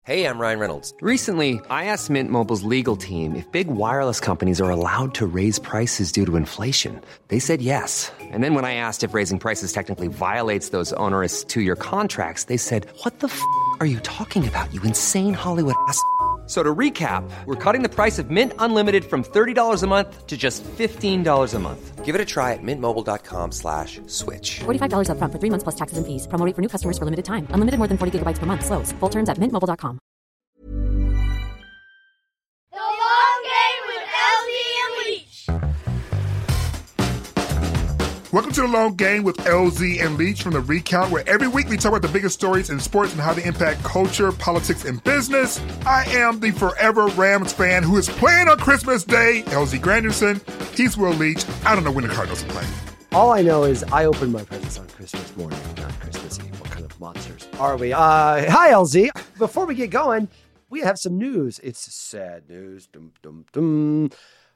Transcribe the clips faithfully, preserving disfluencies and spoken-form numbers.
Hey, I'm Ryan Reynolds. Recently, I asked Mint Mobile's legal team if big wireless companies are allowed to raise prices due to inflation. They said yes. And then when I asked if raising prices technically violates those onerous two-year contracts, they said, what the f*** are you talking about, you insane Hollywood ass f- So to recap, we're cutting the price of Mint Unlimited from thirty dollars a month to just fifteen dollars a month. Give it a try at mintmobile.com slash switch. forty-five dollars up front for three months plus taxes and fees. Promo rate for new customers for limited time. Unlimited more than forty gigabytes per month. Slows full terms at mint mobile dot com. The Long Game with L Z and Leach. Welcome to The Long Game with L Z and Leach from The Recount, where every week we talk about the biggest stories in sports and how they impact culture, politics, and business. I am the forever Rams fan who is playing on Christmas Day, L Z Granderson. He's Will Leach. I don't know when the Cardinals are playing. All I know is I opened my presents on Christmas morning, not Christmas Eve. What kind of monsters are we? Uh, hi, L Z. Before we get going, we have some news. It's sad news. Dum, dum, dum.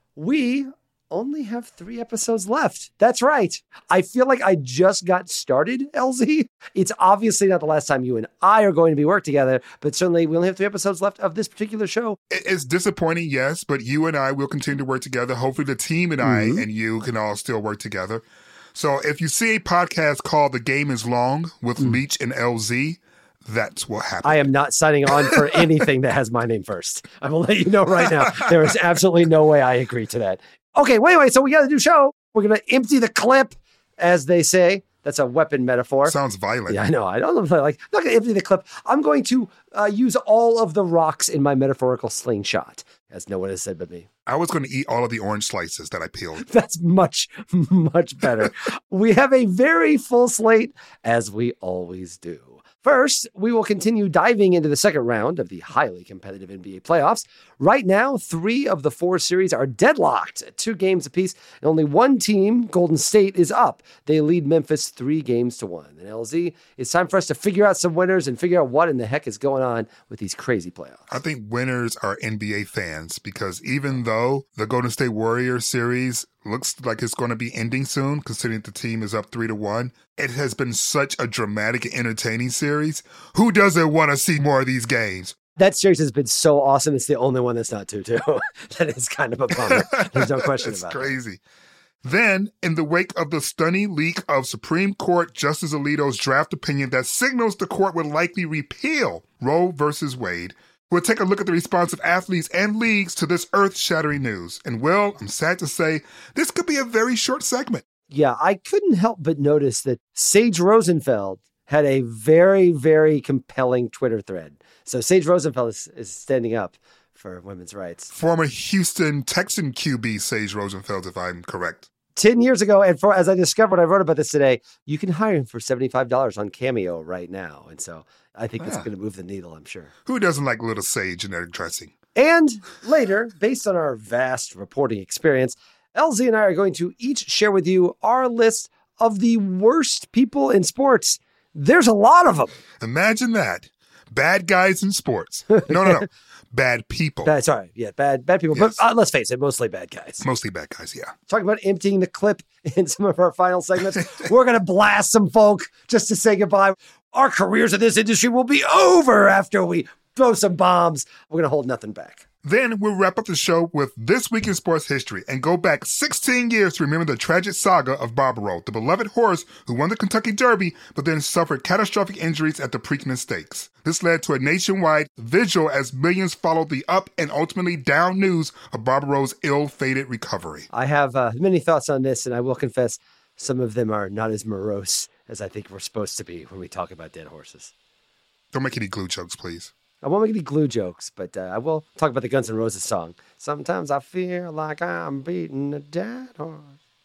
We only have three episodes left. That's right. I feel like I just got started, L Z. It's obviously not the last time you and I are going to be work together, but certainly we only have three episodes left of this particular show. It's disappointing, yes, but you and I will continue to work together. Hopefully the team and mm-hmm. I and you can all still work together. So if you see a podcast called The Game is Long with mm. Leach and L Z, that's what happened. I am not signing on for anything that has my name first. I will let you know right now. There is absolutely no way I agree to that. Okay, wait, wait. So we got a new show. We're going to empty the clip, as they say. That's a weapon metaphor. Sounds violent. Yeah, I know. I don't know if I like. I'm not going to empty the clip. I'm going to uh, use all of the rocks in my metaphorical slingshot, as no one has said but me. I was going to eat all of the orange slices that I peeled. That's much, much better. We have a very full slate, as we always do. First, we will continue diving into the second round of the highly competitive N B A playoffs. Right now, three of the four series are deadlocked at two games apiece, and only one team, Golden State, is up. They lead Memphis three games to one. And L Z, it's time for us to figure out some winners and figure out what in the heck is going on with these crazy playoffs. I think winners are N B A fans, because even though the Golden State Warriors series looks like it's going to be ending soon, considering the team is up three to one, it has been such a dramatic and entertaining series. Who doesn't want to see more of these games? That series has been so awesome. It's the only one that's not two two. That is kind of a bummer. There's no question about it. It's crazy. Then, in the wake of the stunning leak of Supreme Court Justice Alito's draft opinion that signals the court would likely repeal Roe versus Wade, we'll take a look at the response of athletes and leagues to this earth-shattering news. And, well, I'm sad to say, this could be a very short segment. Yeah, I couldn't help but notice that Sage Rosenfeld had a very, very compelling Twitter thread. So Sage Rosenfeld is, is standing up for women's rights. Former Houston Texan Q B Sage Rosenfeld, if I'm correct. Ten years ago, and for as I discovered, I wrote about this today, you can hire him for seventy-five dollars on Cameo right now. And so I think that's ah. going to move the needle, I'm sure. Who doesn't like little Sage in their dressing? And later, based on our vast reporting experience, L Z and I are going to each share with you our list of the worst people in sports. There's a lot of them. Imagine that. Bad guys in sports. No, no, no. Bad people. Bad, sorry. Yeah, bad bad people. Yes. But uh, let's face it, mostly bad guys. Mostly bad guys, yeah. Talking about emptying the clip in some of our final segments. We're going to blast some folk just to say goodbye. Our careers in this industry will be over after we throw some bombs. We're going to hold nothing back. Then we'll wrap up the show with This Week in Sports History and go back sixteen years to remember the tragic saga of Barbaro, the beloved horse who won the Kentucky Derby but then suffered catastrophic injuries at the Preakness Stakes. This led to a nationwide vigil as millions followed the up and ultimately down news of Barbaro's ill-fated recovery. I have uh, many thoughts on this, and I will confess some of them are not as morose as I think we're supposed to be when we talk about dead horses. Don't make any glue jokes, please. I won't make any glue jokes, but uh, I will talk about the Guns N' Roses song. Sometimes I feel like I'm beating a dead horse.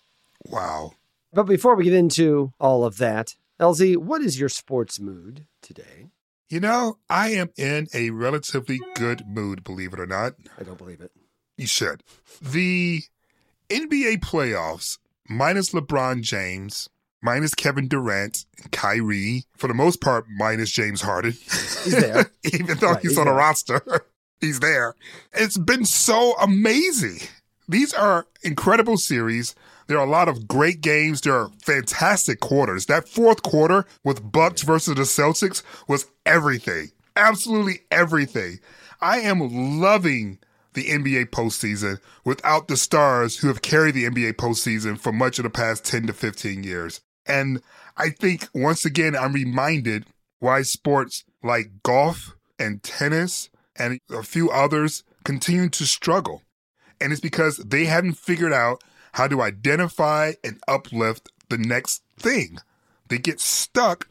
Wow. But before we get into all of that, L Z, what is your sports mood today? You know, I am in a relatively good mood, believe it or not. I don't believe it. You should. The N B A playoffs, minus LeBron James, minus Kevin Durant and Kyrie, for the most part, minus James Harden. He's there. Even though right, he's, he's on there. a roster, he's there. It's been so amazing. These are incredible series. There are a lot of great games. There are fantastic quarters. That fourth quarter with Bucks versus the Celtics was everything. absolutely everything. I am loving the N B A postseason without the stars who have carried the N B A postseason for much of the past ten to fifteen years. And I think, once again, I'm reminded why sports like golf and tennis and a few others continue to struggle. And it's because they haven't figured out how to identify and uplift the next thing. They get stuck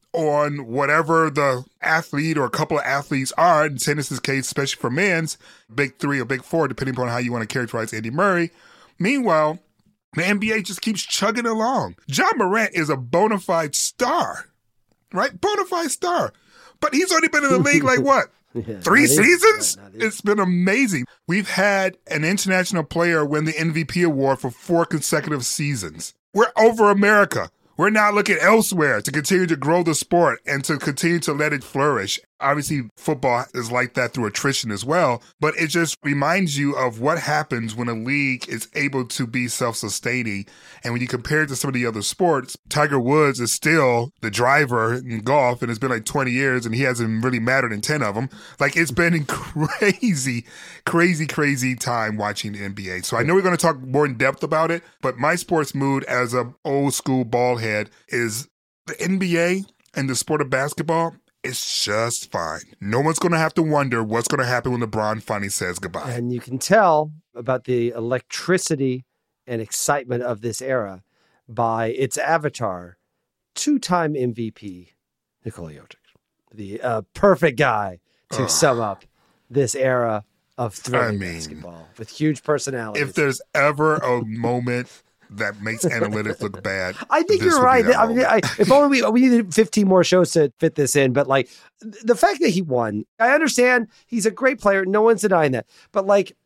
on whatever the athlete or a couple of athletes are. In tennis's case, especially for men's, big three or big four, depending upon how you want to characterize Andy Murray. Meanwhile, the N B A just keeps chugging along. Ja Morant is a bona fide star, right? Bona fide star. But he's only been in the league like what? Yeah, Three seasons? Right, it's been amazing. We've had an international player win the M V P award for four consecutive seasons. We're over America. We're now looking elsewhere to continue to grow the sport and to continue to let it flourish. Obviously, football is like that through attrition as well, but it just reminds you of what happens when a league is able to be self-sustaining. And when you compare it to some of the other sports, Tiger Woods is still the driver in golf, and it's been like twenty years, and he hasn't really mattered in ten of them. Like, it's been a crazy, crazy, crazy time watching the N B A. So I know we're going to talk more in depth about it, but my sports mood as an old school ball head is the N B A and the sport of basketball. It's just fine. No one's going to have to wonder what's going to happen when LeBron finally says goodbye. And you can tell about the electricity and excitement of this era by its avatar, two-time M V P, Nikola Jokic. The uh, perfect guy to Ugh. sum up this era of thrilling I mean, basketball with huge personalities. If there's ever a moment that makes analytics look bad. I think you're right. I mean, I, if only we, we needed fifteen more shows to fit this in, but like the fact that he won, I understand he's a great player. No one's denying that. But like,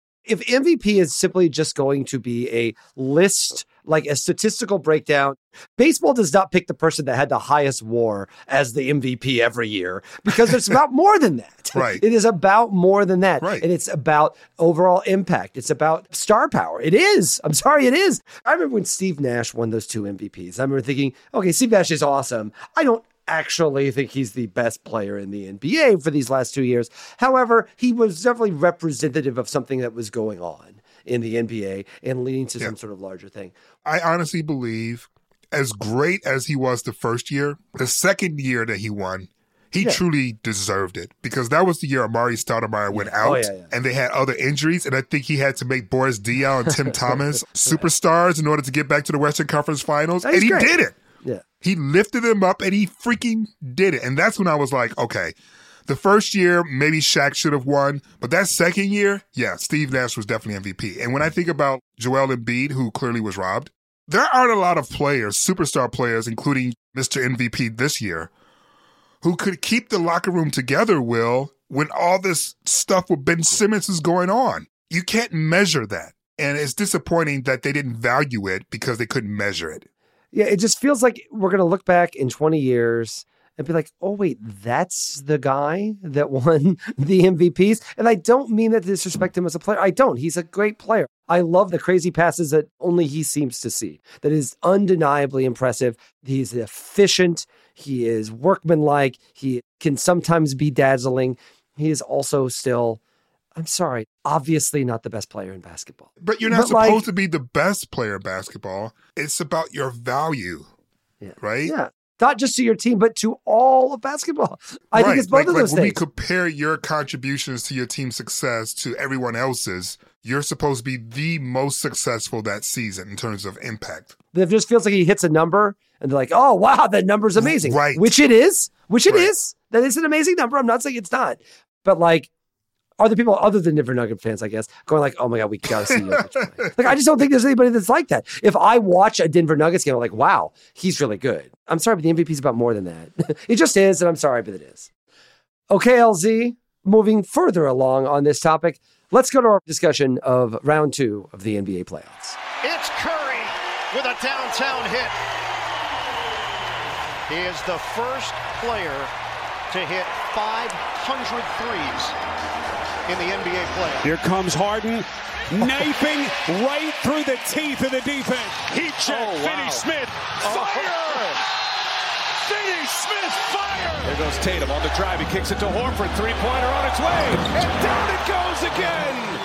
if M V P is simply just going to be a list, like a statistical breakdown, baseball does not pick the person that had the highest WAR as the M V P every year, because it's about more than that. Right. It is about more than that. Right. And it's about overall impact. It's about star power. It is. I'm sorry, it is. I remember when Steve Nash won those two M V Ps. I remember thinking, okay, Steve Nash is awesome. I don't actually think he's the best player in the N B A for these last two years. However, he was definitely representative of something that was going on in the N B A and leading to yeah. some sort of larger thing. I honestly believe, as great as he was the first year, the second year that he won, he yeah. truly deserved it, because that was the year Amari Stoudemire went out, oh, yeah, yeah. and they had other injuries, and I think he had to make Boris Diaw and Tim Thomas superstars in order to get back to the Western Conference Finals, That's and he great. did it. Yeah, he lifted them up, and he freaking did it, and that's when I was like, okay, the first year, maybe Shaq should have won, but that second year, yeah, Steve Nash was definitely M V P. And when I think about Joel Embiid, who clearly was robbed, there aren't a lot of players, superstar players, including Mister M V P this year, who could keep the locker room together, Will, when all this stuff with Ben Simmons is going on. You can't measure that. And it's disappointing that they didn't value it because they couldn't measure it. Yeah, it just feels like we're going to look back in twenty years and be like, oh, wait, that's the guy that won the M V Ps? And I don't mean that to disrespect him as a player. I don't. He's a great player. I love the crazy passes that only he seems to see. That is undeniably impressive. He's efficient. He is workmanlike. He can sometimes be dazzling. He is also still, I'm sorry, obviously not the best player in basketball. But you're not but supposed like, to be the best player in basketball. It's about your value, yeah. right? Yeah. Not just to your team, but to all of basketball. I right. think it's both like, of those like when things. we compare your contributions to your team's success to everyone else's, you're supposed to be the most successful that season in terms of impact. It just feels like he hits a number and they're like, oh, wow, that number's amazing. Right. Which it is. Which it right. is. That is an amazing number. I'm not saying it's not. But like, are the people other than Denver Nugget fans, I guess, going like, oh my God, we got to see Jokic play. Like, I just don't think there's anybody that's like that. If I watch a Denver Nuggets game, I'm like, wow, he's really good. I'm sorry, but the M V P is about more than that. It just is, and I'm sorry, but it is. Okay, L Z, moving further along on this topic, let's go to our discussion of round two of the N B A playoffs. It's Curry with a downtown hit. He is the first player to hit five hundred threes in the N B A playoffs. Here comes Harden, knifing right through the teeth of the defense. Heat check, oh, wow. Finney Smith, fire! Oh. Finney Smith fire! There goes Tatum on the drive. He kicks it to Horford. Three-pointer on its way. And down it goes again.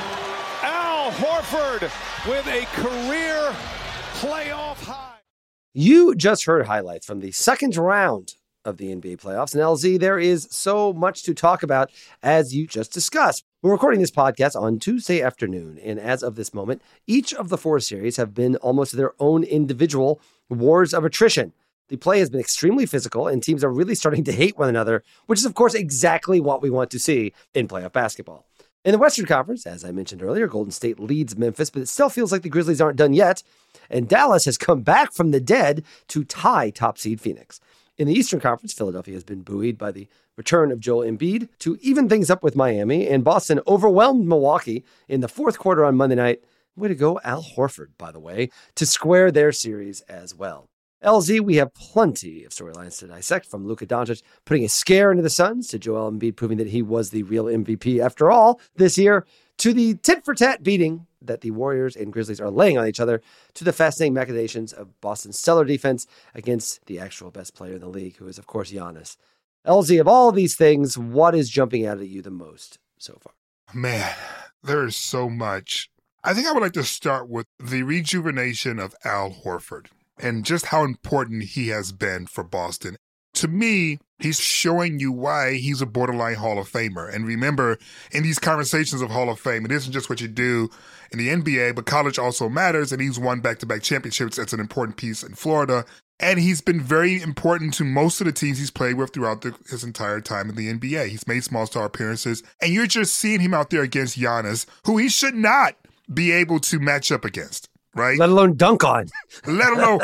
Al Horford with a career playoff high. You just heard highlights from the second round of the N B A playoffs. And L Z, there is so much to talk about, as you just discussed. We're recording this podcast on Tuesday afternoon, and as of this moment, each of the four series have been almost their own individual wars of attrition. The play has been extremely physical, and teams are really starting to hate one another, which is, of course, exactly what we want to see in playoff basketball. In the Western Conference, as I mentioned earlier, Golden State leads Memphis, but it still feels like the Grizzlies aren't done yet, and Dallas has come back from the dead to tie top seed Phoenix. In the Eastern Conference, Philadelphia has been buoyed by the return of Joel Embiid to even things up with Miami, and Boston overwhelmed Milwaukee in the fourth quarter on Monday night. Way to go, Al Horford, by the way, to square their series as well. L Z, we have plenty of storylines to dissect, from Luka Doncic putting a scare into the Suns to Joel Embiid proving that he was the real M V P after all this year, to the tit-for-tat beating that the Warriors and Grizzlies are laying on each other, to the fascinating machinations of Boston's stellar defense against the actual best player in the league, who is, of course, Giannis. L Z, of all of these things, what is jumping out at you the most so far? Man, there is so much. I think I would like to start with the rejuvenation of Al Horford and just how important he has been for Boston. To me, he's showing you why he's a borderline Hall of Famer. And remember, in these conversations of Hall of Fame, it isn't just what you do in the N B A, but college also matters. And he's won back-to-back championships. That's an important piece in Florida. And he's been very important to most of the teams he's played with throughout the, his entire time in the N B A. He's made small star appearances. And you're just seeing him out there against Giannis, who he should not be able to match up against. Right? Let alone dunk on. Let alone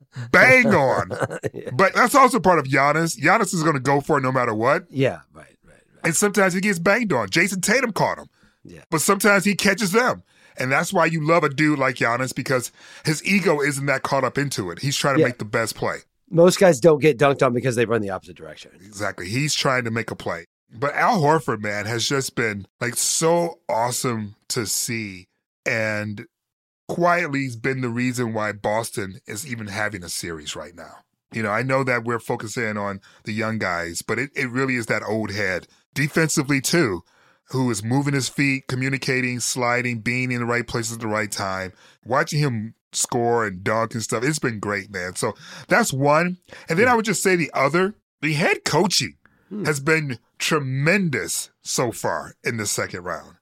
bang on. Yeah. But that's also part of Giannis. Giannis is going to go for it no matter what. Yeah, right, right, right. And sometimes he gets banged on. Jason Tatum caught him. Yeah. But sometimes he catches them. And that's why you love a dude like Giannis, because his ego isn't that caught up into it. He's trying to yeah. make the best play. Most guys don't get dunked on because they run the opposite direction. Exactly. He's trying to make a play. But Al Horford, man, has just been like so awesome to see. And quietly has been the reason why Boston is even having a series right now. You know, I know that we're focusing on the young guys, but it, it really is that old head, defensively too, who is moving his feet, communicating, sliding, being in the right places at the right time. Watching him score and dunk and stuff, it's been great, man. So that's one. And then I would just say the other, the head coaching hmm. has been tremendous so far in the second round.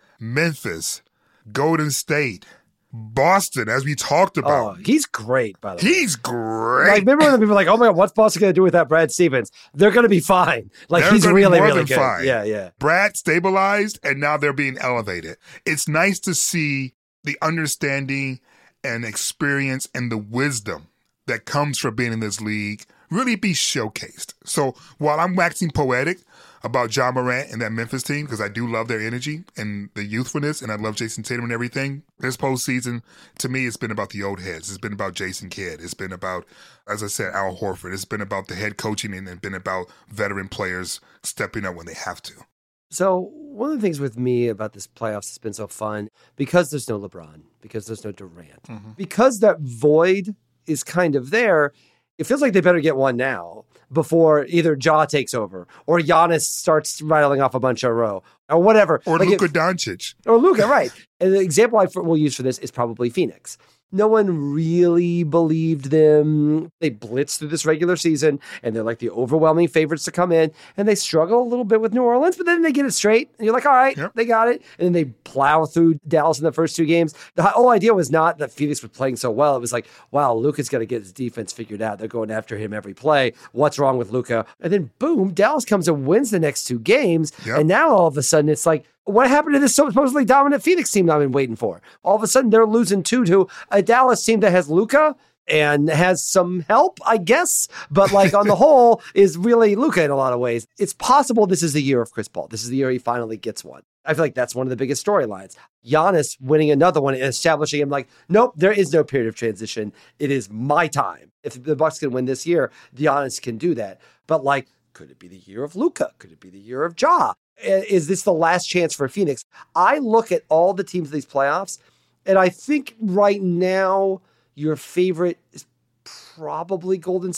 Memphis, Golden State, Boston, as we talked about. Oh, he's great, by the way. He's great. Like, remember when the people were like, oh my God, what's Boston going to do without Brad Stevens? They're going to be fine. Like, they're he's really, more really than good. Fine. Yeah, yeah. Brad stabilized, and now they're being elevated. It's nice to see the understanding and experience and the wisdom that comes from being in this league really be showcased. So while I'm waxing poetic about Ja Morant and that Memphis team, because I do love their energy and the youthfulness, and I love Jason Tatum and everything, this postseason, to me, it's been about the old heads. It's been about Jason Kidd. It's been about, as I said, Al Horford. It's been about the head coaching, and it's been about veteran players stepping up when they have to. So one of the things with me about this playoffs has been so fun, because there's no LeBron, because there's no Durant, mm-hmm. because that void is kind of there, it feels like they better get one now before either Ja takes over or Giannis starts rattling off a bunch of row or whatever. Or like Luka if, Doncic. Or Luka, right. And the example I will use for this is probably Phoenix. No one really believed them. They blitzed through this regular season, and they're like the overwhelming favorites to come in, and they struggle a little bit with New Orleans, but then they get it straight, and you're like, all right, yep. they got it. And then they plow through Dallas in the first two games. The whole idea was not that Phoenix was playing so well. It was like, wow, Luka's got to get his defense figured out. They're going after him every play. What's wrong with Luka? And then, boom, Dallas comes and wins the next two games, yep. and now all of a sudden it's like, what happened to this supposedly dominant Phoenix team that I've been waiting for? All of a sudden, they're losing two to a Dallas team that has Luka and has some help, I guess. But like on the whole, is really Luka in a lot of ways. It's possible this is the year of Chris Paul. This is the year he finally gets one. I feel like that's one of the biggest storylines. Giannis winning another one and establishing him like, nope, there is no period of transition. It is my time. If the Bucks can win this year, Giannis can do that. But like, could it be the year of Luka? Could it be the year of Ja? Is this the last chance for Phoenix? I look at all the teams in these playoffs, and I think right now your favorite is probably Golden State.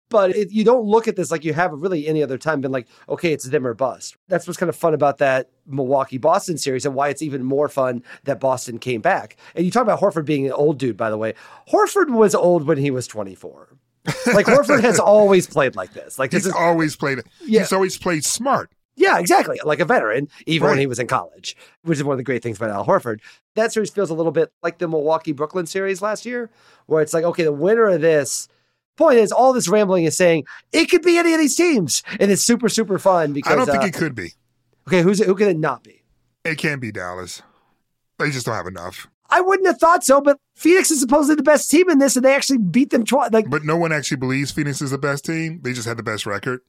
But it, you don't look at this like you have really any other time been like, okay, it's them or bust. That's what's kind of fun about that Milwaukee-Boston series and why it's even more fun that Boston came back. And you talk about Horford being an old dude, by the way. Horford was old when he was twenty-four. Like, Horford has always played like this. Like this He's is, always played. Yeah. He's always played smart. Yeah, exactly. Like a veteran, even Right. when he was in college, which is one of the great things about Al Horford. That series feels a little bit like the Milwaukee-Brooklyn series last year, where it's like, okay, the winner of this, point is, all this rambling is saying it could be any of these teams, and it's super, super fun because I don't think uh, it could be. Okay, who's it, who can it not be? It can't be Dallas. They just don't have enough. I wouldn't have thought so, but Phoenix is supposedly the best team in this, and they actually beat them twice. Like, But no one actually believes Phoenix is the best team. They just had the best record.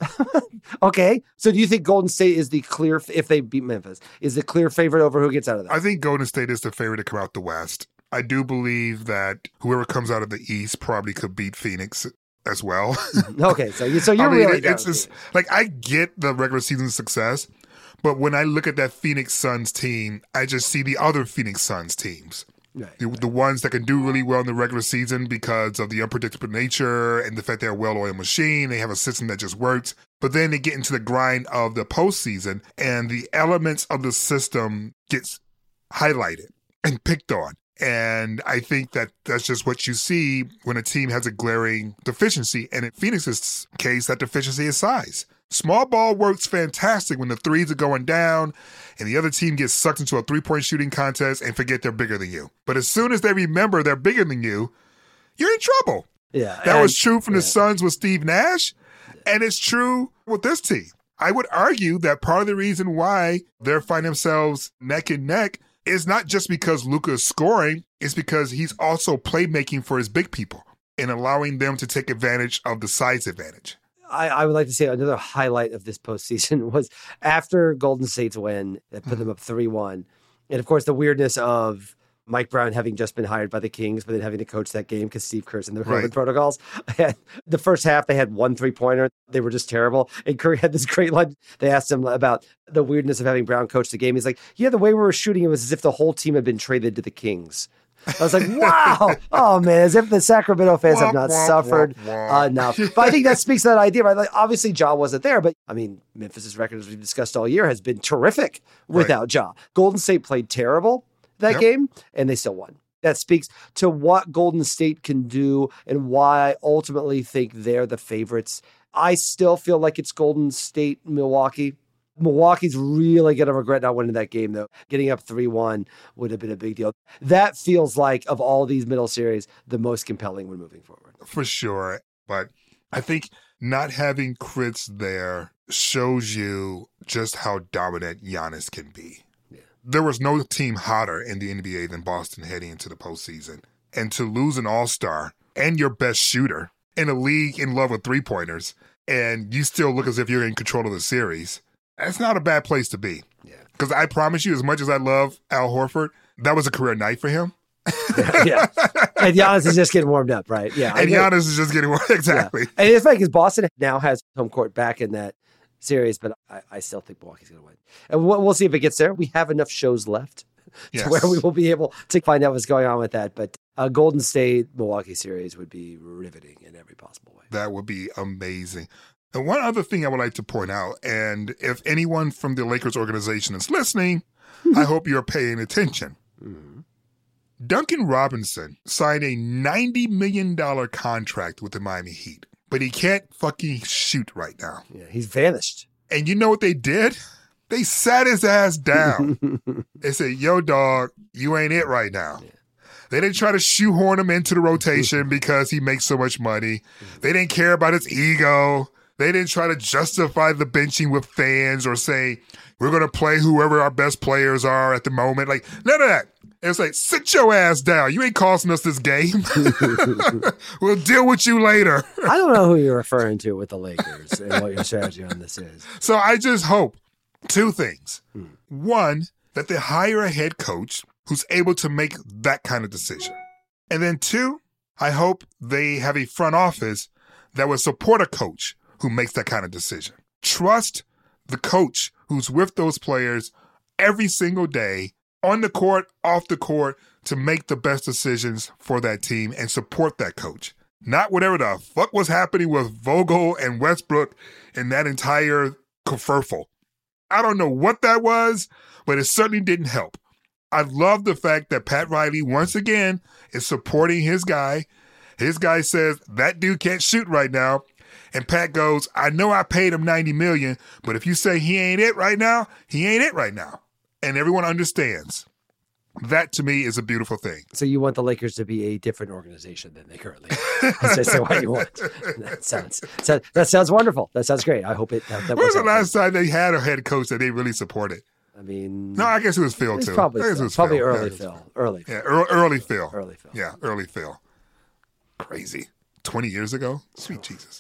okay, so do you think Golden State is the clear, if they beat Memphis, is the clear favorite over who gets out of that? I think Golden State is the favorite to come out the West. I do believe that whoever comes out of the East probably could beat Phoenix as well. Okay, so you so you're I mean, really it- down it's with just Phoenix. like I get the regular season success, but when I look at that Phoenix Suns team, I just see the other Phoenix Suns teams. Right, The, the ones that can do really well in the regular season because of the unpredictable nature and the fact they're a well-oiled machine. They have a system that just works. But then they get into the grind of the postseason and the elements of the system gets highlighted and picked on. And I think that that's just what you see when a team has a glaring deficiency. And in Phoenix's case, that deficiency is size. Small ball works fantastic when the threes are going down and the other team gets sucked into a three-point shooting contest and forget they're bigger than you. But as soon as they remember they're bigger than you, you're in trouble. Yeah, That and- was true from yeah. the Suns with Steve Nash, and it's true with this team. I would argue that part of the reason why they're finding themselves neck and neck is not just because Luka is scoring, it's because he's also playmaking for his big people and allowing them to take advantage of the size advantage. I, I would like to say another highlight of this postseason was after Golden State's win that put them up three one. And of course, the weirdness of Mike Brown having just been hired by the Kings, but then having to coach that game because Steve Kerr's in the Right. COVID protocols. And the first half, they had one three pointer. They were just terrible. And Curry had this great line. They asked him about the weirdness of having Brown coach the game. He's like, yeah, the way we were shooting it was as if the whole team had been traded to the Kings. I was like, wow. Oh, man, as if the Sacramento fans have not Womp, womp, suffered womp, womp. enough. But I think that speaks to that idea, right? Like, obviously, Ja wasn't there, but I mean, Memphis's record, as we've discussed all year, has been terrific without Ja. Golden State played terrible that Yep. game, and they still won. That speaks to what Golden State can do and why I ultimately think they're the favorites. I still feel like it's Golden State, Milwaukee. Milwaukee's really going to regret not winning that game, though. Getting up three one would have been a big deal. That feels like, of all these middle series, the most compelling one moving forward. For sure. But I think not having Chris there shows you just how dominant Giannis can be. There was no team hotter in the N B A than Boston heading into the postseason. And to lose an all-star and your best shooter in a league in love with three-pointers, and you still look as if you're in control of the series, that's not a bad place to be. Yeah. Because I promise you, as much as I love Al Horford, that was a career night for him. yeah, yeah. And Giannis is just getting warmed up, right? Yeah. I And get it. Giannis is just getting more. Exactly. Yeah. And it's funny because Boston now has home court back in that series, but I, I still think Milwaukee's going to win. And we'll, we'll see if it gets there. We have enough shows left Yes. to where we will be able to find out what's going on with that. But a Golden State Milwaukee series would be riveting in every possible way. That would be amazing. And one other thing I would like to point out, and if anyone from the Lakers organization is listening, I hope you're paying attention. Mm-hmm. Duncan Robinson signed a ninety million dollars contract with the Miami Heat, but he can't fucking shoot right now. Yeah, he's vanished. And you know what they did? They sat his ass down. They said, yo, dog, you ain't it right now. Yeah. They didn't try to shoehorn him into the rotation because he makes so much money. They didn't care about his ego. They didn't try to justify the benching with fans or say, we're going to play whoever our best players are at the moment. Like, none of that. It's like, sit your ass down. You ain't costing us this game. We'll deal with you later. I don't know who you're referring to with the Lakers and what your strategy on this is. So I just hope two things. One, that they hire a head coach who's able to make that kind of decision. And then two, I hope they have a front office that will support a coach who makes that kind of decision. Trust the coach who's with those players every single day, on the court, off the court, to make the best decisions for that team and support that coach. not whatever the fuck was happening with Vogel and Westbrook and that entire kerfuffle. I don't know what that was, but it certainly didn't help. I love the fact that Pat Riley, once again, is supporting his guy. His guy says, that dude can't shoot right now. And Pat goes, I know I paid him ninety million dollars, but if you say he ain't it right now, he ain't it right now. And everyone understands. That, to me, is a beautiful thing. So you want the Lakers to be a different organization than they currently are. That's just what you want. That sounds, that sounds wonderful. That sounds great. I hope it that, that When was the out last there. time they had a head coach that they really supported? I mean... No, I guess it was Phil, It's too. probably I guess Phil. it was Probably Phil. early Yeah, Phil. Early Phil. Yeah, early, early Phil. Early Phil. Yeah, early Phil. Crazy. twenty years ago? Sweet Jesus.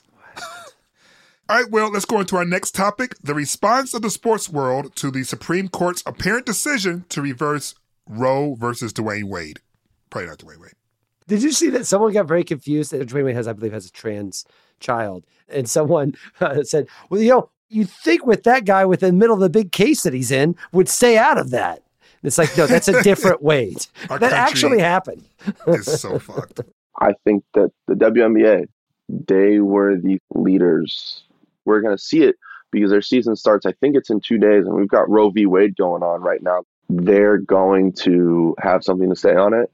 All right, well, let's go into our next topic, the response of the sports world to the Supreme Court's apparent decision to reverse Roe versus Dwayne Wade. Probably not Dwayne Wade. Did you see that someone got very confused that Dwayne Wade has, I believe, has a trans child? And someone uh, said, well, you know, you'd think with that guy within the middle of the big case that he's in would stay out of that. And it's like, no, that's a different Wade. Our That actually happened. It's so fucked. I think that the W N B A, they were the leaders. We're going to see it because their season starts, I think it's in two days, and we've got Roe v. Wade going on right now. They're going to have something to say on it,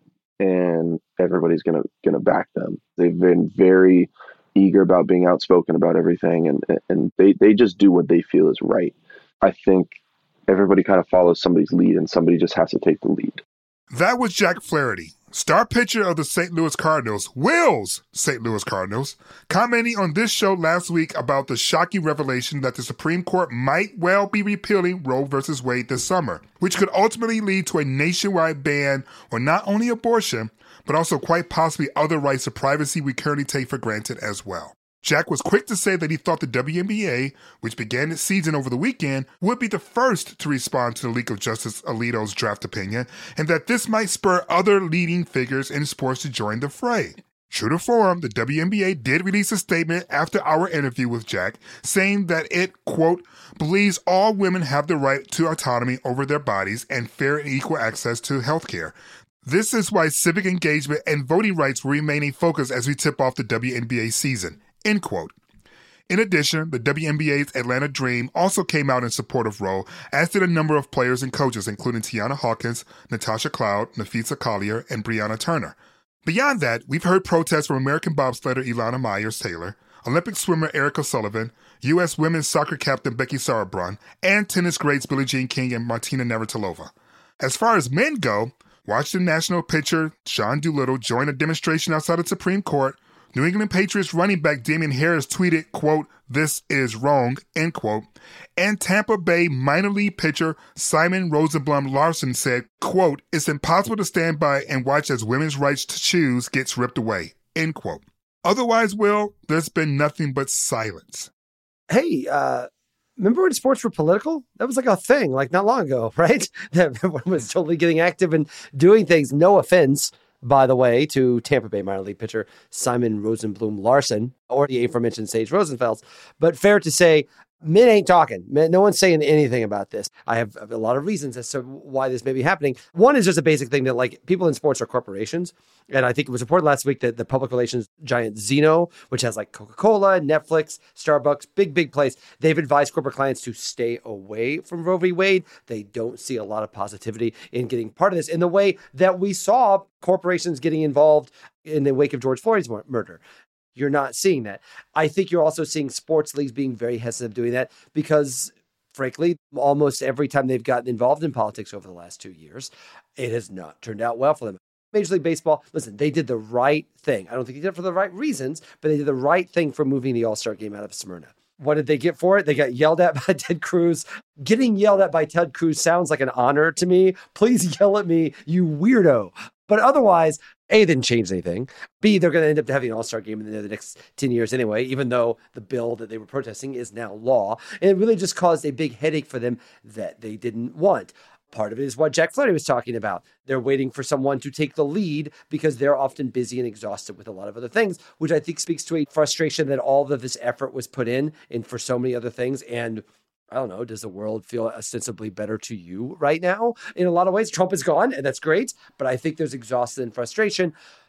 and everybody's going to going to back them. They've been very eager about being outspoken about everything, and and they, they just do what they feel is right. I think everybody kind of follows somebody's lead, and somebody just has to take the lead. That was Jack Flaherty, star pitcher of the Saint Louis Cardinals, Will's Saint Louis Cardinals, commenting on this show last week about the shocking revelation that the Supreme Court might well be repealing Roe versus Wade this summer, which could ultimately lead to a nationwide ban on not only abortion, but also quite possibly other rights of privacy we currently take for granted as well. Jack was quick to say that he thought the W N B A, which began its season over the weekend, would be the first to respond to the leak of Justice Alito's draft opinion, and that this might spur other leading figures in sports to join the fray. True to form, the W N B A did release a statement after our interview with Jack, saying that it, quote, believes all women have the right to autonomy over their bodies and fair and equal access to health care. This is why civic engagement and voting rights will remain a focus as we tip off the W N B A season. End quote. In addition, the W N B A's Atlanta Dream also came out in support of Roe, as did a number of players and coaches, including Tiana Hawkins, Natasha Cloud, Nafisa Collier, and Breonna Turner. Beyond that, we've heard protests from American bobsledder Ilana Myers-Taylor, Olympic swimmer Erica Sullivan, U S women's soccer captain Becky Sauerbrunn, and tennis greats Billie Jean King and Martina Navratilova. As far as men go, Washington National pitcher Sean Doolittle joined a demonstration outside the Supreme Court. New England Patriots running back Damian Harris tweeted, quote, this is wrong, end quote. And Tampa Bay minor league pitcher Simon Rosenblum Larson said, quote, it's impossible to stand by and watch as women's rights to choose gets ripped away, end quote. Otherwise, Will, there's been nothing but silence. Hey, uh, remember when sports were political? That was like a thing, like not long ago, right? That everyone was totally getting active and doing things. No offense, by the way, to Tampa Bay minor league pitcher Simon Rosenblum Larson, or the aforementioned Sage Rosenfels. But fair to say, men ain't talking. Men, no one's saying anything about this. I have a lot of reasons as to why this may be happening. One is just a basic thing that, like, people in sports are corporations. And I think it was reported last week that the public relations giant Zeno, which has like Coca-Cola, Netflix, Starbucks, big, big place, they've advised corporate clients to stay away from Roe v. Wade. They don't see a lot of positivity in getting part of this in the way that we saw corporations getting involved in the wake of George Floyd's murder. You're not seeing that. I think you're also seeing sports leagues being very hesitant of doing that because, frankly, almost every time they've gotten involved in politics over the last two years, it has not turned out well for them. Major League Baseball, listen, they did the right thing. I don't think they did it for the right reasons, but they did the right thing for moving the All-Star game out of Smyrna. What did they get for it? They got yelled at by Ted Cruz. Getting yelled at by Ted Cruz sounds like an honor to me. Please yell at me, you weirdo. But otherwise, A, didn't change anything. B, they're going to end up having an all-star game in the next ten years anyway, even though the bill that they were protesting is now law. And it really just caused a big headache for them that they didn't want. Part of it is what Jack Flaherty was talking about. They're waiting for someone to take the lead because they're often busy and exhausted with a lot of other things, which I think speaks to a frustration that all of this effort was put in and for so many other things. And I don't know, does the world feel ostensibly better to you right now? In a lot of ways, Trump is gone, and that's great. But I think there's exhaustion and frustration.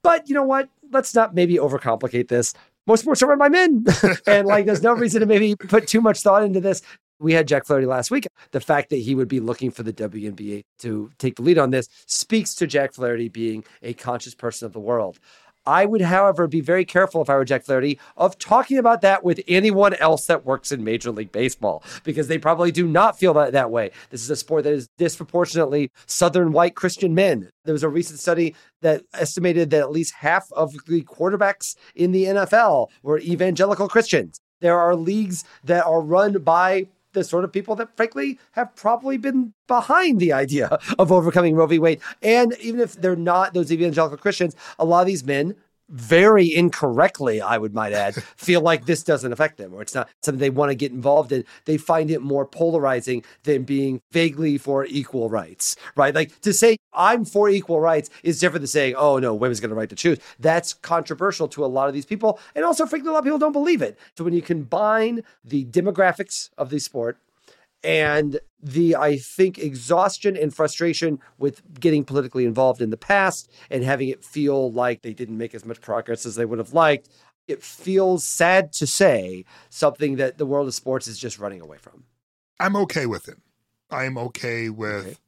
But you know what? Let's not maybe overcomplicate this. Most sports are run by men. And like, there's no reason to maybe put too much thought into this. We had Jack Flaherty last week. The fact that he would be looking for the W N B A to take the lead on this speaks to Jack Flaherty being a conscious person of the world. I would, however, be very careful if I were Jack Flaherty of talking about that with anyone else that works in Major League Baseball, because they probably do not feel that, that way. This is a sport that is disproportionately Southern white Christian men. There was a recent study that estimated that at least half of the quarterbacks in the N F L were evangelical Christians. There are leagues that are run by the sort of people that, frankly, have probably been behind the idea of overcoming Roe v. Wade. And even if they're not those evangelical Christians, a lot of these men, very incorrectly, I would might add, feel like this doesn't affect them, or it's not something they want to get involved in. They find it more polarizing than being vaguely for equal rights, right? Like, to say I'm for equal rights is different than saying, oh no, women's got a right to choose. That's controversial to a lot of these people. And also, frankly, a lot of people don't believe it. So when you combine the demographics of the sport and the, I think, exhaustion and frustration with getting politically involved in the past and having it feel like they didn't make as much progress as they would have liked, it feels sad to say something that the world of sports is just running away from. I'm okay with it. I am okay with Okay.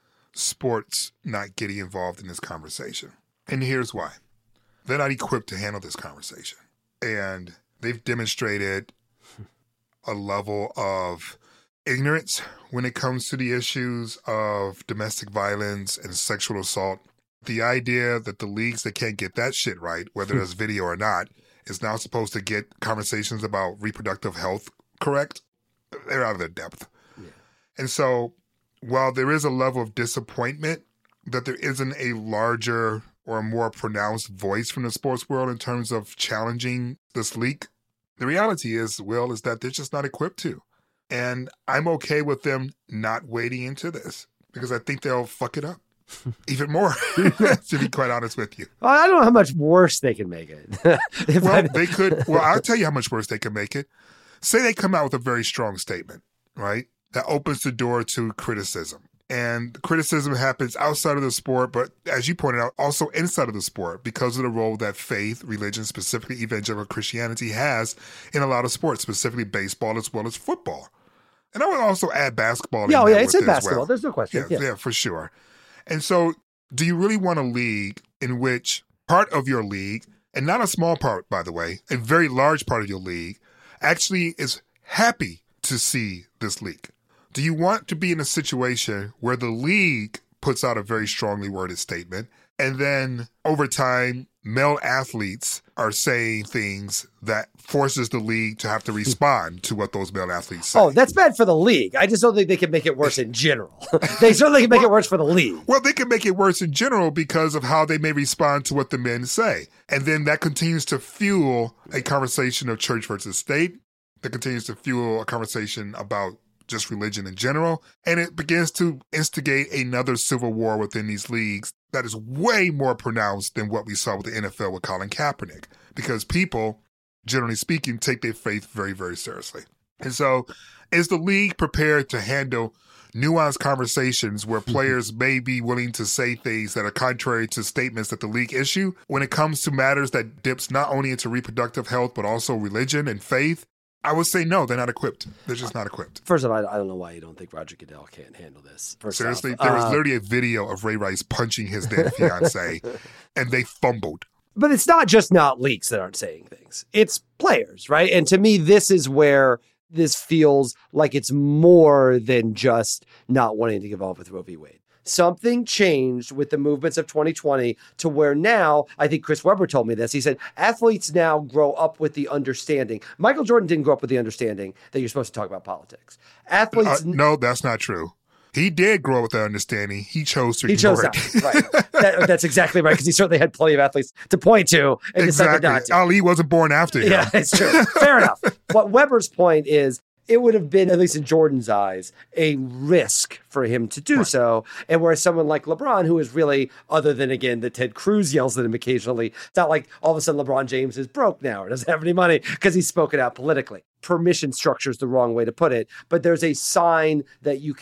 sports not getting involved in this conversation. And here's why. They're not equipped to handle this conversation. And they've demonstrated a level of ignorance when it comes to the issues of domestic violence and sexual assault. The idea that the leagues that can't get that shit right, whether there's video or not, is now supposed to get conversations about reproductive health correct, they're out of their depth. Yeah. And so while there is a level of disappointment that there isn't a larger or a more pronounced voice from the sports world in terms of challenging this leak, the reality is, Will, is that they're just not equipped to. And I'm okay with them not wading into this because I think they'll fuck it up even more, to be quite honest with you. Well, I don't know how much worse they can make it. Well, I... they could. Well, I'll tell you how much worse they can make it. Say they come out with a very strong statement, right? That opens the door to criticism. And criticism happens outside of the sport, but as you pointed out, also inside of the sport because of the role that faith, religion, specifically evangelical Christianity has in a lot of sports, specifically baseball as well as football. And I would also add basketball. Yeah, in oh, there yeah, it's with in it as basketball. well. There's no question. Yeah, Yeah. yeah, for sure. And so do you really want a league in which part of your league, and not a small part, by the way, a very large part of your league, actually is happy to see this leak? Do you want to be in a situation where the league puts out a very strongly worded statement, and then over time, male athletes are saying things that forces the league to have to respond to what those male athletes say? Oh, that's bad for the league. I just don't think they can make it worse in general. They certainly can make it worse for the league. Well, they can make it worse in general because of how they may respond to what the men say. And then that continues to fuel a conversation of church versus state. That continues to fuel a conversation about just religion in general. And it begins to instigate another civil war within these leagues that is way more pronounced than what we saw with the N F L with Colin Kaepernick. Because people, generally speaking, take their faith very, very seriously. And so is the league prepared to handle nuanced conversations where players may be willing to say things that are contrary to statements that the league issue when it comes to matters that dips not only into reproductive health, but also religion and faith? I would say no, they're not equipped. They're just not equipped. First of all, I don't know why you don't think Roger Goodell can't handle this. First Seriously, off. there was uh, literally a video of Ray Rice punching his dead fiance, and they fumbled. But it's not just not leaks that aren't saying things. It's players, right? And to me, this is where this feels like it's more than just not wanting to get involved with Roe v. Wade. Something changed with the movements of twenty twenty to where now, I think Chris Webber told me this, he said, athletes now grow up with the understanding. Michael Jordan didn't grow up with the understanding that you're supposed to talk about politics. Athletes... Uh, no, that's not true. He did grow up with that understanding. He chose to he ignore chose it. Not, right. That, that's exactly right, because he certainly had plenty of athletes to point to and decided Exactly. not to. Ali wasn't born after him. Yeah, it's true. Fair enough. What Weber's point is, it would have been, at least in Jordan's eyes, a risk for him to do right. so. And whereas someone like LeBron, who is really, other than, again, that Ted Cruz yells at him occasionally, it's not like all of a sudden LeBron James is broke now or doesn't have any money because he's spoken out politically. Permission structure is the wrong way to put it, but there's a sign that you can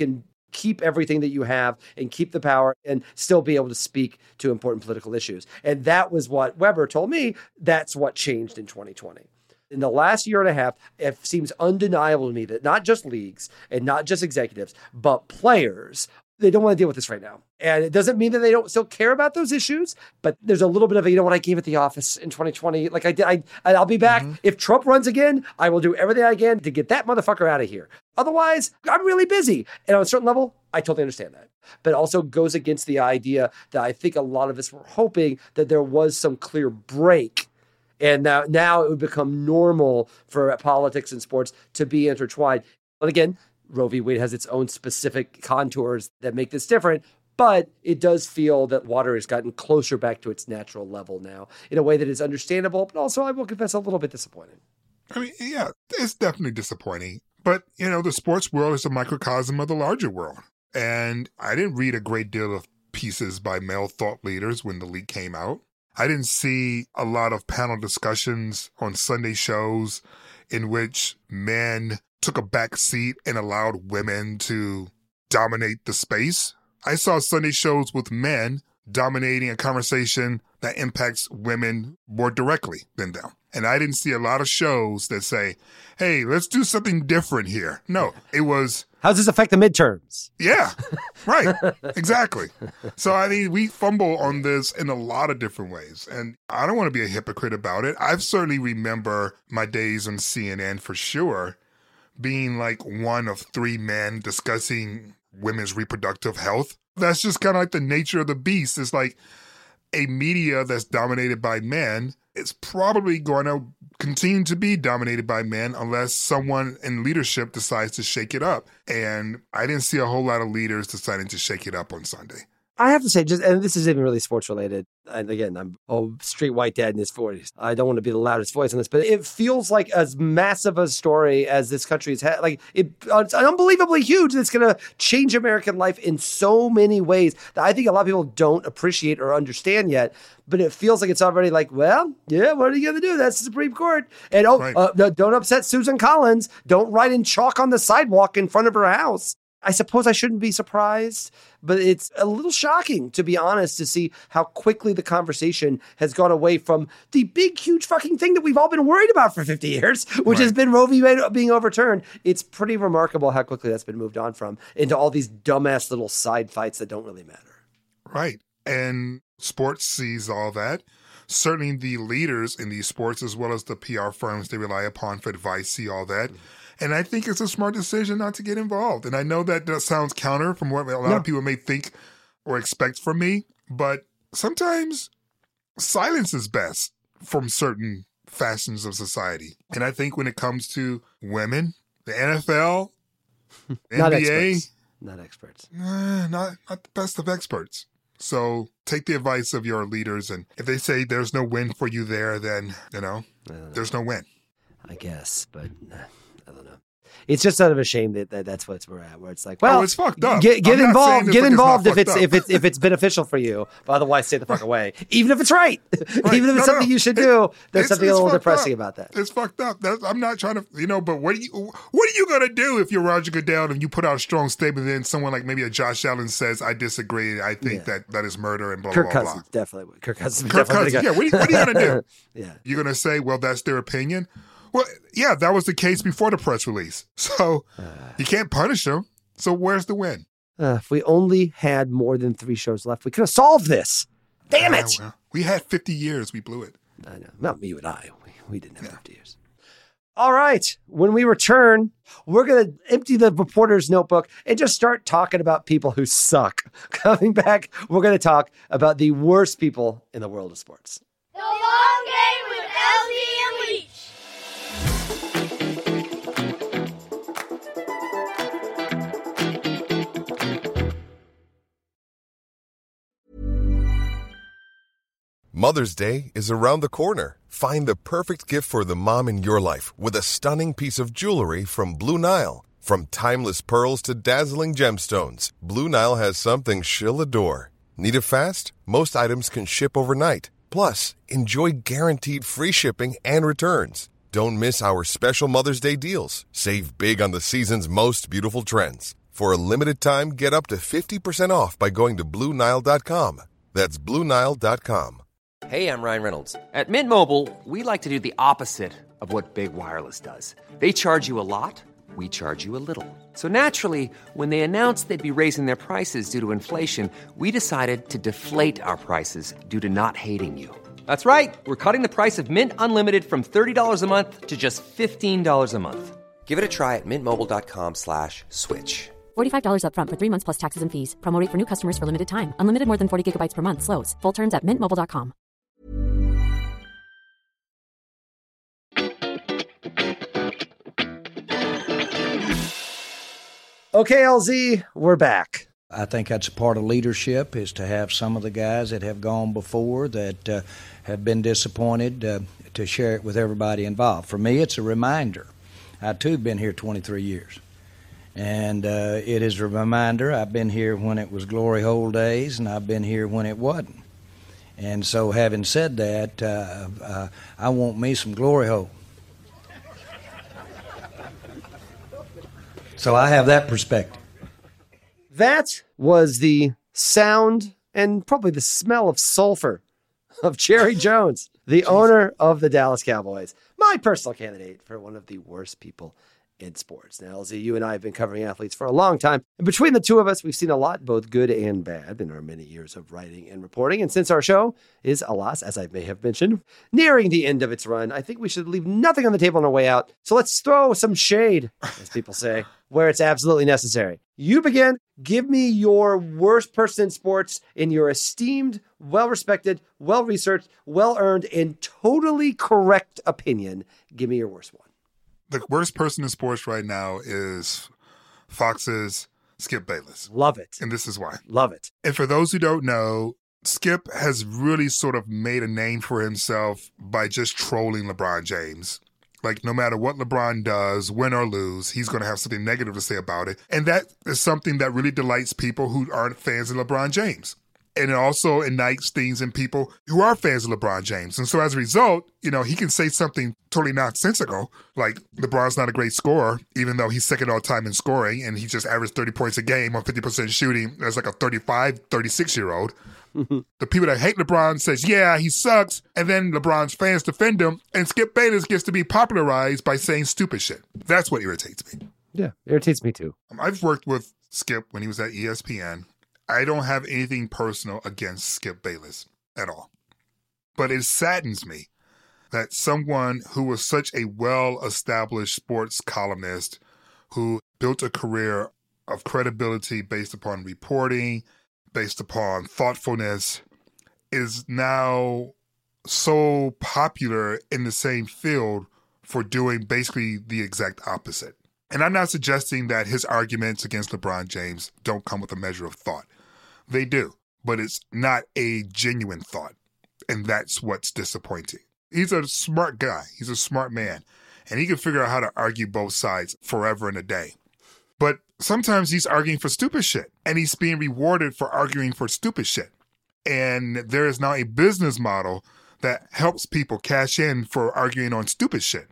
keep everything that you have and keep the power and still be able to speak to important political issues. And that was what Weber told me. That's what changed in twenty twenty. In the last year and a half, it seems undeniable to me that not just leagues and not just executives, but players, they don't want to deal with this right now. And it doesn't mean that they don't still care about those issues, but there's a little bit of a, you know what, I gave at the office in twenty twenty. Like I did, I, I'll be back. Mm-hmm. If Trump runs again, I will do everything I can to get that motherfucker out of here. Otherwise, I'm really busy. And on a certain level, I totally understand that. But it also goes against the idea that I think a lot of us were hoping that there was some clear break. And now, now it would become normal for politics and sports to be intertwined. But again, Roe v. Wade has its own specific contours that make this different, but it does feel that water has gotten closer back to its natural level now in a way that is understandable, but also, I will confess, a little bit disappointing. I mean, yeah, it's definitely disappointing. But, you know, the sports world is a microcosm of the larger world. And I didn't read a great deal of pieces by male thought leaders when the league came out. I didn't see a lot of panel discussions on Sunday shows in which men took a back seat and allowed women to dominate the space. I saw Sunday shows with men dominating a conversation that impacts women more directly than them. And I didn't see a lot of shows that say, hey, let's do something different here. No, it was... How does this affect the midterms? Yeah, right. Exactly. So, I mean, we fumble on this in a lot of different ways. And I don't want to be a hypocrite about it. I certainly remember my days on C N N for sure being like one of three men discussing women's reproductive health. That's just kind of like the nature of the beast. It's like a media that's dominated by men. It's probably going to continue to be dominated by men unless someone in leadership decides to shake it up. And I didn't see a whole lot of leaders deciding to shake it up on Sunday. I have to say, just and this isn't even really sports related. And again, I'm a straight white dad in his forties. I don't want to be the loudest voice on this, but it feels like as massive a story as this country has had. Like it, it's unbelievably huge. That's going to change American life in so many ways that I think a lot of people don't appreciate or understand yet. But it feels like it's already like, well, yeah, what are you going to do? That's the Supreme Court. And oh, right. uh, don't upset Susan Collins. Don't write in chalk on the sidewalk in front of her house. I suppose I shouldn't be surprised, but it's a little shocking, to be honest, to see how quickly the conversation has gone away from the big, huge fucking thing that we've all been worried about for fifty years, which right. has been Roe v. Wade being overturned. It's pretty remarkable how quickly that's been moved on from into all these dumbass little side fights that don't really matter. Right. And sports sees all that. Certainly the leaders in these sports, as well as the P R firms they rely upon for advice, see all that. Mm-hmm. And I think it's a smart decision not to get involved. And I know that that sounds counter from what a lot no. of people may think or expect from me, but sometimes silence is best from certain fashions of society. And I think when it comes to women, the N F L, not N B A, experts. not experts, eh, not not the best of experts. So take the advice of your leaders, and if they say there's no win for you there, then you know there's no win. I guess, but. Uh... I don't know. It's just sort of a shame that, that that's what we're at, where it's like, well, oh, it's fucked up. Get, get involved, get like involved it's if it's if it's if it's beneficial for you. But otherwise, stay the fuck away. Even if it's right, right. even if it's no, something no. you should do, there's it's, something it's a little depressing up. about that. It's fucked up. That's, I'm not trying to, you know. But what are you what are you gonna do if you're Roger Goodell and you put out a strong statement, and then someone like maybe a Josh Allen says, "I disagree. I think yeah. that that is murder," and blah Kirk blah Cousins blah. Definitely, would. Kirk Cousins. Kirk definitely Cousins. Yeah. What are, you, what are you gonna do? yeah. You're gonna say, well, that's their opinion. Well, yeah, that was the case before the press release. So uh, you can't punish them. So where's the win? Uh, if we only had more than three shows left, we could have solved this. Damn it! Uh, well, we had fifty years. We blew it. I know. Not you and I. We, we didn't have yeah. fifty years. All right. When we return, we're going to empty the reporter's notebook and just start talking about people who suck. Coming back, we're going to talk about the worst people in the world of sports. The Long Game with L D and Leach. Mother's Day is around the corner. Find the perfect gift for the mom in your life with a stunning piece of jewelry from Blue Nile. From timeless pearls to dazzling gemstones, Blue Nile has something she'll adore. Need it fast? Most items can ship overnight. Plus, enjoy guaranteed free shipping and returns. Don't miss our special Mother's Day deals. Save big on the season's most beautiful trends. For a limited time, get up to fifty percent off by going to Blue Nile dot com. That's Blue Nile dot com. Hey, I'm Ryan Reynolds. At Mint Mobile, we like to do the opposite of what Big Wireless does. They charge you a lot, we charge you a little. So naturally, when they announced they'd be raising their prices due to inflation, we decided to deflate our prices due to not hating you. That's right. We're cutting the price of Mint Unlimited from thirty dollars a month to just fifteen dollars a month. Give it a try at mintmobile.com slash switch. forty-five dollars up front for three months plus taxes and fees. Promo rate for new customers for limited time. Unlimited more than forty gigabytes per month. Slows full terms at mint mobile dot com. Okay, L Z, we're back. I think that's a part of leadership, is to have some of the guys that have gone before that uh, have been disappointed uh, to share it with everybody involved. For me, it's a reminder. I, too, have been here twenty-three years. And uh, it is a reminder. I've been here when it was glory hole days, and I've been here when it wasn't. And so having said that, uh, uh, I want me some glory hole. So I have that perspective. That was the sound and probably the smell of sulfur of Jerry Jones, the owner of the Dallas Cowboys, my personal candidate for one of the worst people in sports. Now, L Z, you and I have been covering athletes for a long time. And between the two of us, we've seen a lot, both good and bad, in our many years of writing and reporting. And since our show is, alas, as I may have mentioned, nearing the end of its run, I think we should leave nothing on the table on our way out. So let's throw some shade, as people say, where it's absolutely necessary. You begin. Give me your worst person in sports in your esteemed, well-respected, well-researched, well-earned, and totally correct opinion. Give me your worst one. The worst person in sports right now is Fox's Skip Bayless. Love it. And this is why. Love it. And for those who don't know, Skip has really sort of made a name for himself by just trolling LeBron James. Like, no matter what LeBron does, win or lose, he's going to have something negative to say about it. And that is something that really delights people who aren't fans of LeBron James. And it also ignites things in people who are fans of LeBron James. And so as a result, you know, he can say something totally nonsensical, like LeBron's not a great scorer, even though he's second all time in scoring, and he just averaged thirty points a game on fifty percent shooting as like a thirty-five, thirty-six-year-old. The people that hate LeBron says, yeah, he sucks. And then LeBron's fans defend him. And Skip Bayless gets to be popularized by saying stupid shit. That's what irritates me. Yeah, irritates me too. I've worked with Skip when he was at E S P N. I don't have anything personal against Skip Bayless at all. But it saddens me that someone who was such a well-established sports columnist, who built a career of credibility based upon reporting, based upon thoughtfulness, is now so popular in the same field for doing basically the exact opposite. And I'm not suggesting that his arguments against LeBron James don't come with a measure of thought. They do, but it's not a genuine thought, and that's what's disappointing. He's a smart guy. He's a smart man, and he can figure out how to argue both sides forever and a day. But sometimes he's arguing for stupid shit, and he's being rewarded for arguing for stupid shit. And there is now a business model that helps people cash in for arguing on stupid shit.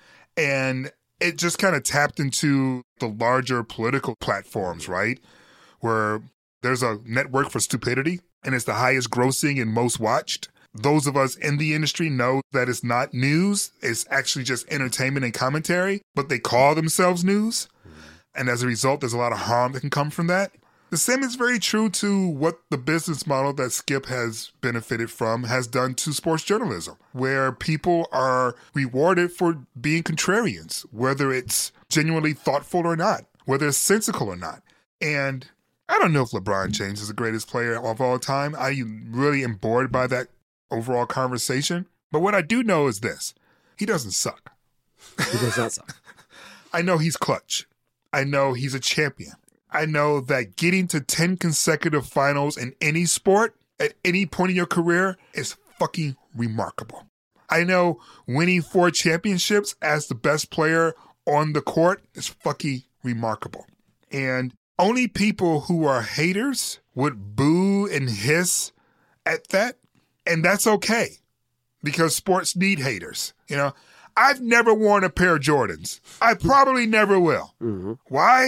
And it just kind of tapped into the larger political platforms, right? Where there's a network for stupidity, and it's the highest grossing and most watched. Those of us in the industry know that it's not news. It's actually just entertainment and commentary, but they call themselves news. And as a result, there's a lot of harm that can come from that. The same is very true to what the business model that Skip has benefited from has done to sports journalism, where people are rewarded for being contrarians, whether it's genuinely thoughtful or not, whether it's sensical or not. And I don't know if LeBron James is the greatest player of all time. I really am bored by that overall conversation. But what I do know is this. He doesn't suck. He does not suck. I know he's clutch. I know he's a champion. I know that getting to ten consecutive finals in any sport at any point in your career is fucking remarkable. I know winning four championships as the best player on the court is fucking remarkable. And only people who are haters would boo and hiss at that. And that's okay, because sports need haters. You know, I've never worn a pair of Jordans. I probably never will. Mm-hmm. Why?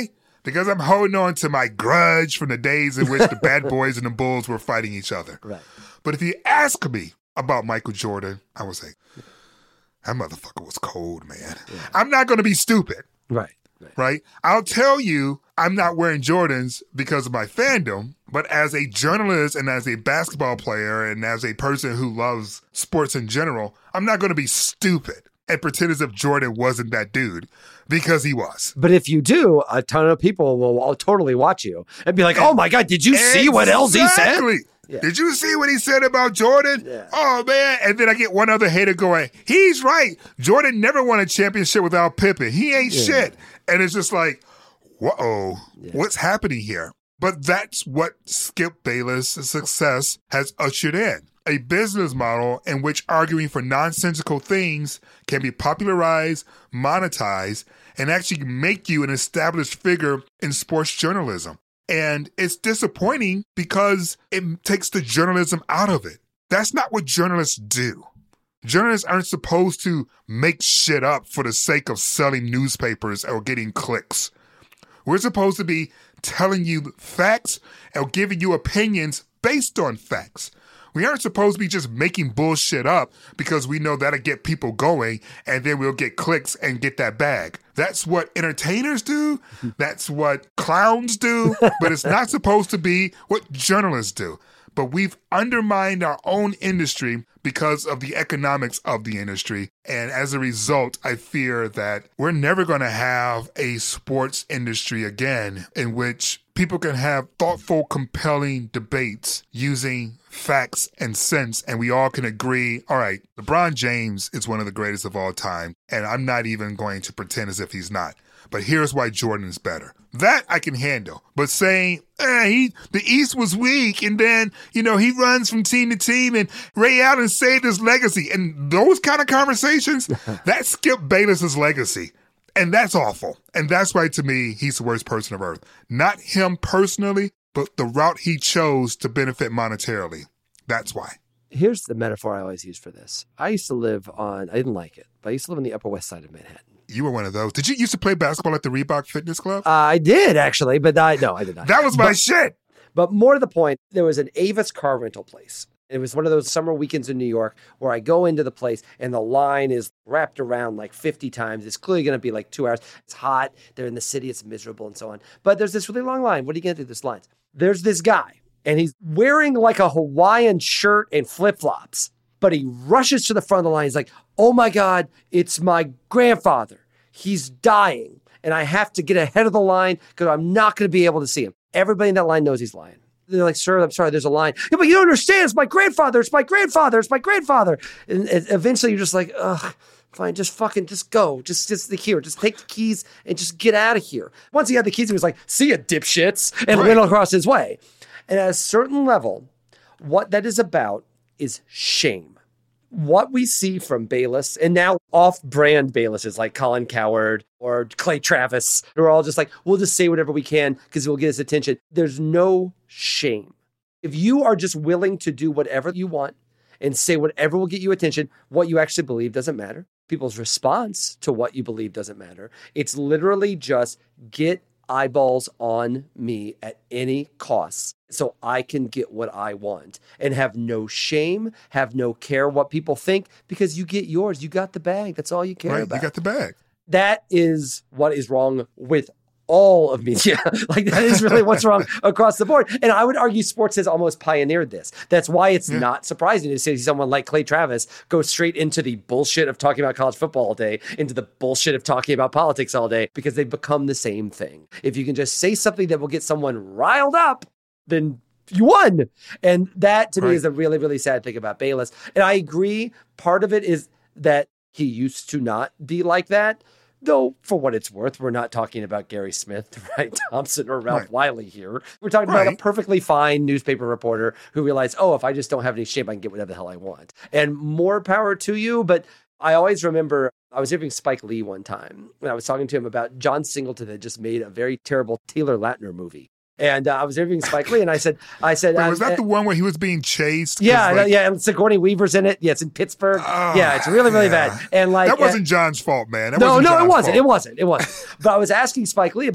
because I'm holding on to my grudge from the days in which the bad boys and the Bulls were fighting each other. Right. But if you ask me about Michael Jordan, I would say, that motherfucker was cold, man. Yeah. I'm not going to be stupid. Right. Right. Right? I'll tell you I'm not wearing Jordans because of my fandom, but as a journalist and as a basketball player and as a person who loves sports in general, I'm not going to be stupid and pretend as if Jordan wasn't that dude, because he was. But if you do, a ton of people will all totally watch you and be like, oh my God, did you exactly. see what L Z said? Yeah. Did you see what he said about Jordan? Yeah. Oh, man. And then I get one other hater going, he's right. Jordan never won a championship without Pippen. He ain't yeah. shit. And it's just like, whoa, yeah. what's happening here? But that's what Skip Bayless' success has ushered in. A business model in which arguing for nonsensical things can be popularized, monetized, and actually make you an established figure in sports journalism. And it's disappointing because it takes the journalism out of it. That's not what journalists do. Journalists aren't supposed to make shit up for the sake of selling newspapers or getting clicks. We're supposed to be telling you facts or giving you opinions based on facts. We aren't supposed to be just making bullshit up because we know that'll get people going and then we'll get clicks and get that bag. That's what entertainers do. That's what clowns do. But it's not supposed to be what journalists do. But we've undermined our own industry because of the economics of the industry. And as a result, I fear that we're never going to have a sports industry again in which people can have thoughtful, compelling debates using facts and sense, and we all can agree, all right, LeBron James is one of the greatest of all time, and I'm not even going to pretend as if he's not. But here's why Jordan is better. That I can handle. But saying, eh, he, the East was weak, and then, you know, he runs from team to team, and Ray Allen saved his legacy. And those kind of conversations, that's Skip Bayless's legacy. And that's awful. And that's why, to me, he's the worst person on earth. Not him personally, but the route he chose to benefit monetarily. That's why. Here's the metaphor I always use for this. I used to live on, I didn't like it, but I used to live on the Upper West Side of Manhattan. You were one of those. Did you used to play basketball at the Reebok Fitness Club? Uh, I did, actually, but I, no, I did not. That was my but, shit. But more to the point, there was an Avis car rental place. It was one of those summer weekends in New York where I go into the place and the line is wrapped around like fifty times. It's clearly going to be like two hours. It's hot. They're in the city. It's miserable and so on. But there's this really long line. What are you going to do with this line? There's this guy and he's wearing like a Hawaiian shirt and flip-flops, but he rushes to the front of the line. He's like, oh my God, it's my grandfather. He's dying and I have to get ahead of the line because I'm not going to be able to see him. Everybody in that line knows he's lying. They're like, sir, I'm sorry, there's a line. Yeah, but you don't understand. It's my grandfather. It's my grandfather. It's my grandfather. And, and eventually you're just like, ugh, fine, just fucking, just go. Just, just here. Just take the keys and just get out of here. Once he had the keys, he was like, see ya, dipshits, and right. went across his way. And at a certain level, what that is about is shame. What we see from Bayless, and now off-brand Baylesses like Colin Cowherd or Clay Travis, are all just like, we'll just say whatever we can because it will get his attention. There's no shame. If you are just willing to do whatever you want and say whatever will get you attention, what you actually believe doesn't matter. People's response to what you believe doesn't matter. It's literally just get eyeballs on me at any cost so I can get what I want and have no shame, have no care what people think because you get yours. You got the bag. That's all you care right, about. You got the bag. That is what is wrong with all of media. Like that is really what's wrong across the board. And I would argue sports has almost pioneered this. That's why it's yeah. not surprising to see someone like Clay Travis go straight into the bullshit of talking about college football all day, into the bullshit of talking about politics all day, because they've become the same thing. If you can just say something that will get someone riled up, then you won. And that to right. me is a really, really sad thing about Bayless. And I agree. Part of it is that he used to not be like that. Though, for what it's worth, we're not talking about Gary Smith, Wright Thompson, or Ralph right. Wiley here. We're talking right. about a perfectly fine newspaper reporter who realized, oh, if I just don't have any shame, I can get whatever the hell I want. And more power to you. But I always remember I was interviewing Spike Lee one time, and I was talking to him about John Singleton that just made a very terrible Taylor Lautner movie. And uh, I was interviewing Spike Lee, and I said, "I said, Wait, was um, that the one where he was being chased?" Yeah, like, yeah. And Sigourney Weaver's in it. Yeah, it's in Pittsburgh. Uh, yeah, it's really, really yeah. bad. And like that wasn't uh, John's fault, man. That no, wasn't no, John's it wasn't. Fault. It wasn't. It wasn't. But I was asking Spike Lee about it.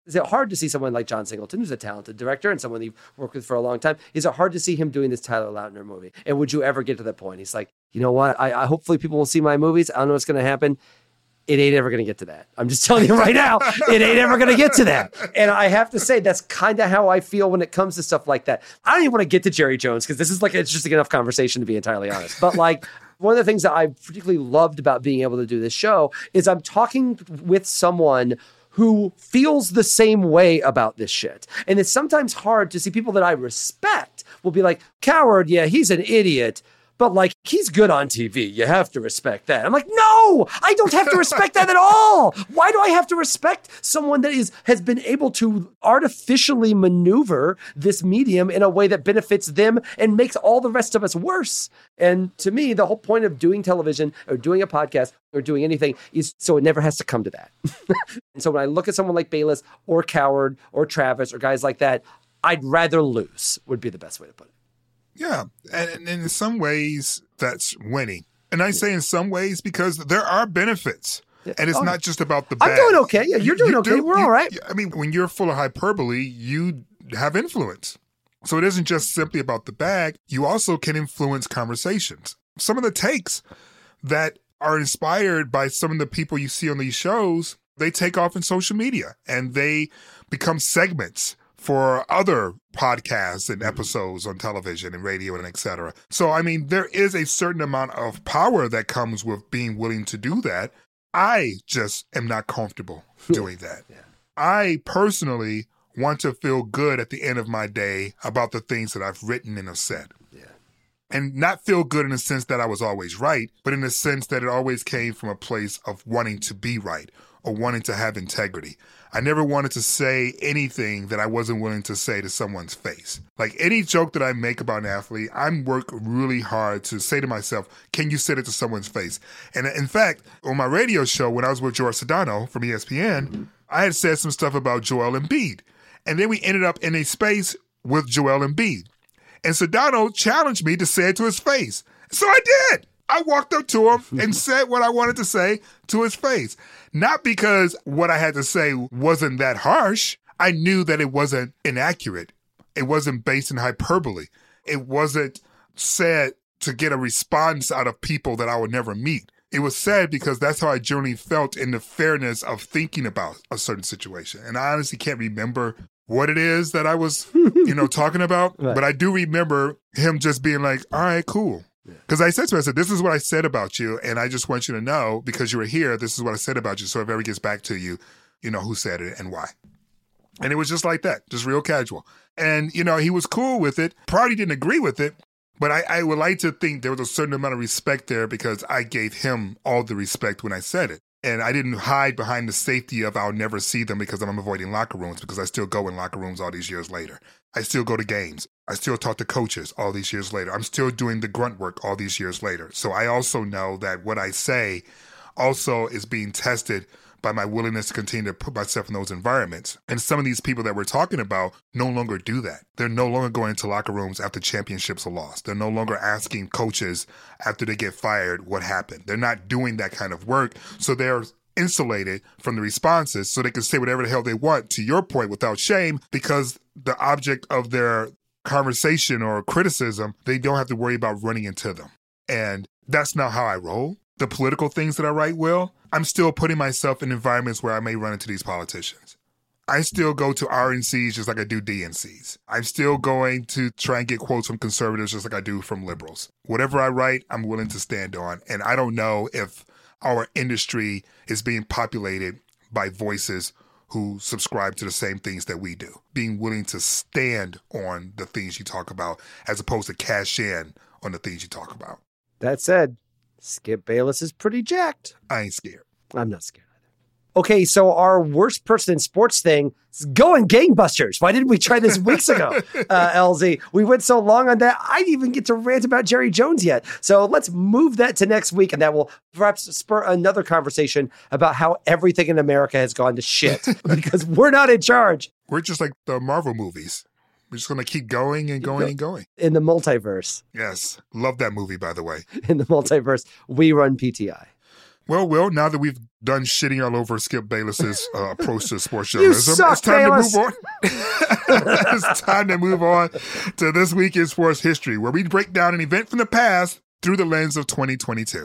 Is it hard to see someone like John Singleton, who's a talented director and someone you've worked with for a long time? Is it hard to see him doing this Tyler Lautner movie? And would you ever get to that point? He's like, you know what? I, I hopefully people will see my movies. I don't know what's going to happen. It ain't ever going to get to that. I'm just telling you right now, it ain't ever going to get to that. And I have to say, that's kind of how I feel when it comes to stuff like that. I don't even want to get to Jerry Jones because this is like, it's just enough conversation to be entirely honest. But like, one of the things that I particularly loved about being able to do this show is I'm talking with someone who feels the same way about this shit. And it's sometimes hard to see people that I respect will be like, Coward, yeah, he's an idiot, but like, he's good on T V. You have to respect that. I'm like, no, I don't have to respect that at all. Why do I have to respect someone that is has been able to artificially maneuver this medium in a way that benefits them and makes all the rest of us worse? And to me, the whole point of doing television or doing a podcast or doing anything is so it never has to come to that. And so when I look at someone like Bayless or Coward or Travis or guys like that, I'd rather lose would be the best way to put it. Yeah, and, and in some ways, that's winning. And I say in some ways because there are benefits. And it's oh, not just about the bad. I'm doing okay. Yeah, you're doing you okay. Do, We're you, all right. I mean, when you're full of hyperbole, you have influence. So it isn't just simply about the bag. You also can influence conversations. Some of the takes that are inspired by some of the people you see on these shows, they take off in social media and they become segments for other podcasts and episodes on television and radio and et cetera. So, I mean, there is a certain amount of power that comes with being willing to do that. I just am not comfortable doing that. Yeah. I personally want to feel good at the end of my day about the things that I've written and have said. Yeah. And not feel good in the sense that I was always right, but in the sense that it always came from a place of wanting to be right or wanting to have integrity. I never wanted to say anything that I wasn't willing to say to someone's face. Like any joke that I make about an athlete, I'm work really hard to say to myself, can you say it to someone's face? And in fact, on my radio show, when I was with George Sedano from E S P N, I had said some stuff about Joel Embiid. And then we ended up in a space with Joel Embiid. And Sedano challenged me to say it to his face. So I did. I walked up to him and said what I wanted to say to his face. Not because what I had to say wasn't that harsh. I knew that it wasn't inaccurate. It wasn't based in hyperbole. It wasn't said to get a response out of people that I would never meet. It was said because that's how I generally felt in the fairness of thinking about a certain situation. And I honestly can't remember what it is that I was, you know, talking about. Right. But I do remember him just being like, all right, cool. Because I said to him, I said, this is what I said about you, and I just want you to know, because you were here, this is what I said about you, so if it ever gets back to you, you know who said it and why. And it was just like that, just real casual. And, you know, he was cool with it. Probably didn't agree with it, but I, I would like to think there was a certain amount of respect there because I gave him all the respect when I said it. And I didn't hide behind the safety of I'll never see them because I'm avoiding locker rooms, because I still go in locker rooms all these years later. I still go to games. I still talk to coaches all these years later. I'm still doing the grunt work all these years later. So I also know that what I say also is being tested by my willingness to continue to put myself in those environments. And some of these people that we're talking about no longer do that. They're no longer going into locker rooms after championships are lost. They're no longer asking coaches after they get fired what happened. They're not doing that kind of work. So they're insulated from the responses so they can say whatever the hell they want, to your point, without shame, because the object of their conversation or criticism, they don't have to worry about running into them. And that's not how I roll. The political things that I write, Will, I'm still putting myself in environments where I may run into these politicians. I still go to R N Cs just like I do D N Cs. I'm still going to try and get quotes from conservatives just like I do from liberals. Whatever I write, I'm willing to stand on. And I don't know if our industry is being populated by voices who subscribe to the same things that we do. Being willing to stand on the things you talk about as opposed to cash in on the things you talk about. That said, Skip Bayless is pretty jacked. I ain't scared. I'm not scared either. Okay, so our worst person in sports thing is going gangbusters. Why didn't we try this weeks ago, uh, L Z? We went so long on that, I didn't even get to rant about Jerry Jones yet. So let's move that to next week, and that will perhaps spur another conversation about how everything in America has gone to shit because we're not in charge. We're just like the Marvel movies. We're just going to keep going and going and going. In the multiverse. Yes. Love that movie, by the way. In the multiverse, we run P T I. Well, Will, now that we've done shitting all over Skip Bayless's uh, approach to sports journalism, suck, it's time Bayless. to move on. It's time to move on to This Week in Sports History, where we break down an event from the past through the lens of twenty twenty-two.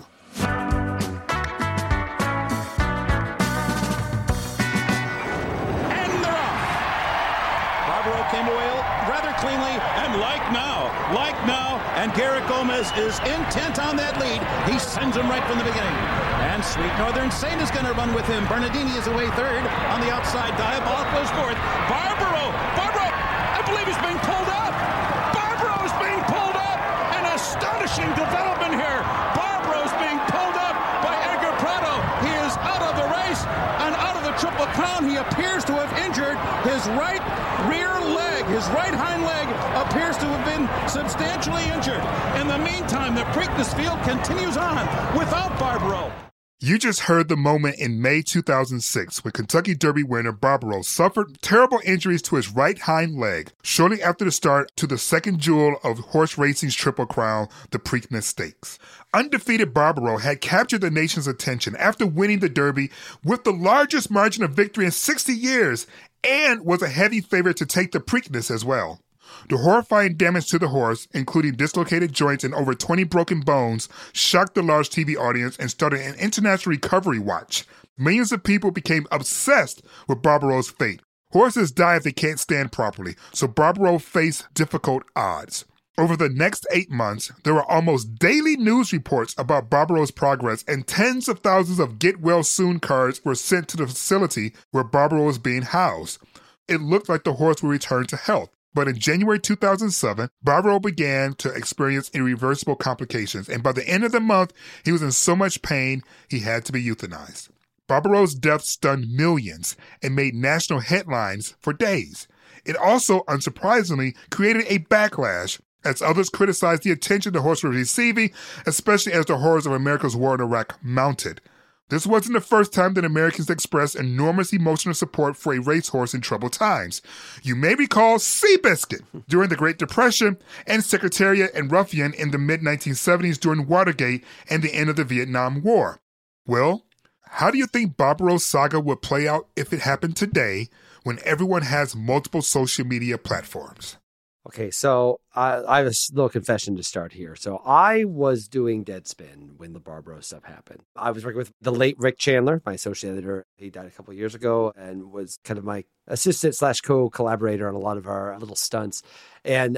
Came away rather cleanly, and like now, like now, and Garrett Gomez is intent on that lead. He sends him right from the beginning. And Sweet Northern Saint is going to run with him. Bernardini is away third. On the outside, Diabolic goes fourth. Barbaro, Barbaro, I believe he's being pulled up. Barbaro's being pulled up. An astonishing development here. Barbaro's being pulled up by Edgar Prado. He is out of the race and out of the Triple Crown. He appears to have injured his right rear leg. His right hind leg appears to have been substantially injured. In the meantime, the Preakness field continues on without Barbaro. You just heard the moment in May two thousand six when Kentucky Derby winner Barbaro suffered terrible injuries to his right hind leg shortly after the start to the second jewel of horse racing's Triple Crown, the Preakness Stakes. Undefeated Barbaro had captured the nation's attention after winning the Derby with the largest margin of victory in sixty years and was a heavy favorite to take the Preakness as well. The horrifying damage to the horse, including dislocated joints and over twenty broken bones, shocked the large T V audience and started an international recovery watch. Millions of people became obsessed with Barbaro's fate. Horses die if they can't stand properly, so Barbaro faced difficult odds. Over the next eight months, there were almost daily news reports about Barbaro's progress, and tens of thousands of get-well-soon cards were sent to the facility where Barbaro was being housed. It looked like the horse would return to health. But in January two thousand seven, Barbaro began to experience irreversible complications, and by the end of the month, he was in so much pain he had to be euthanized. Barbaro's death stunned millions and made national headlines for days. It also, unsurprisingly, created a backlash as others criticized the attention the horse was receiving, especially as the horrors of America's war in Iraq mounted. This wasn't the first time that Americans expressed enormous emotional support for a racehorse in troubled times. You may recall Seabiscuit during the Great Depression and Secretariat and Ruffian in the mid nineteen seventies during Watergate and the end of the Vietnam War. Well, how do you think Barbaro's saga would play out if it happened today when everyone has multiple social media platforms? Okay, so I, I have a little confession to start here. So I was doing Deadspin when the Barbaro stuff happened. I was working with the late Rick Chandler, my associate editor. He died a couple of years ago and was kind of my assistant slash co-collaborator on a lot of our little stunts. And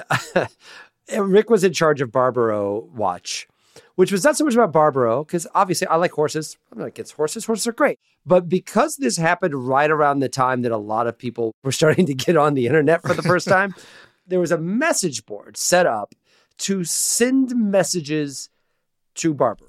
Rick was in charge of Barbaro Watch, which was not so much about Barbaro, because obviously I like horses. I'm not against horses. Horses are great. But because this happened right around the time that a lot of people were starting to get on the internet for the first time, there was a message board set up to send messages to Barbaro.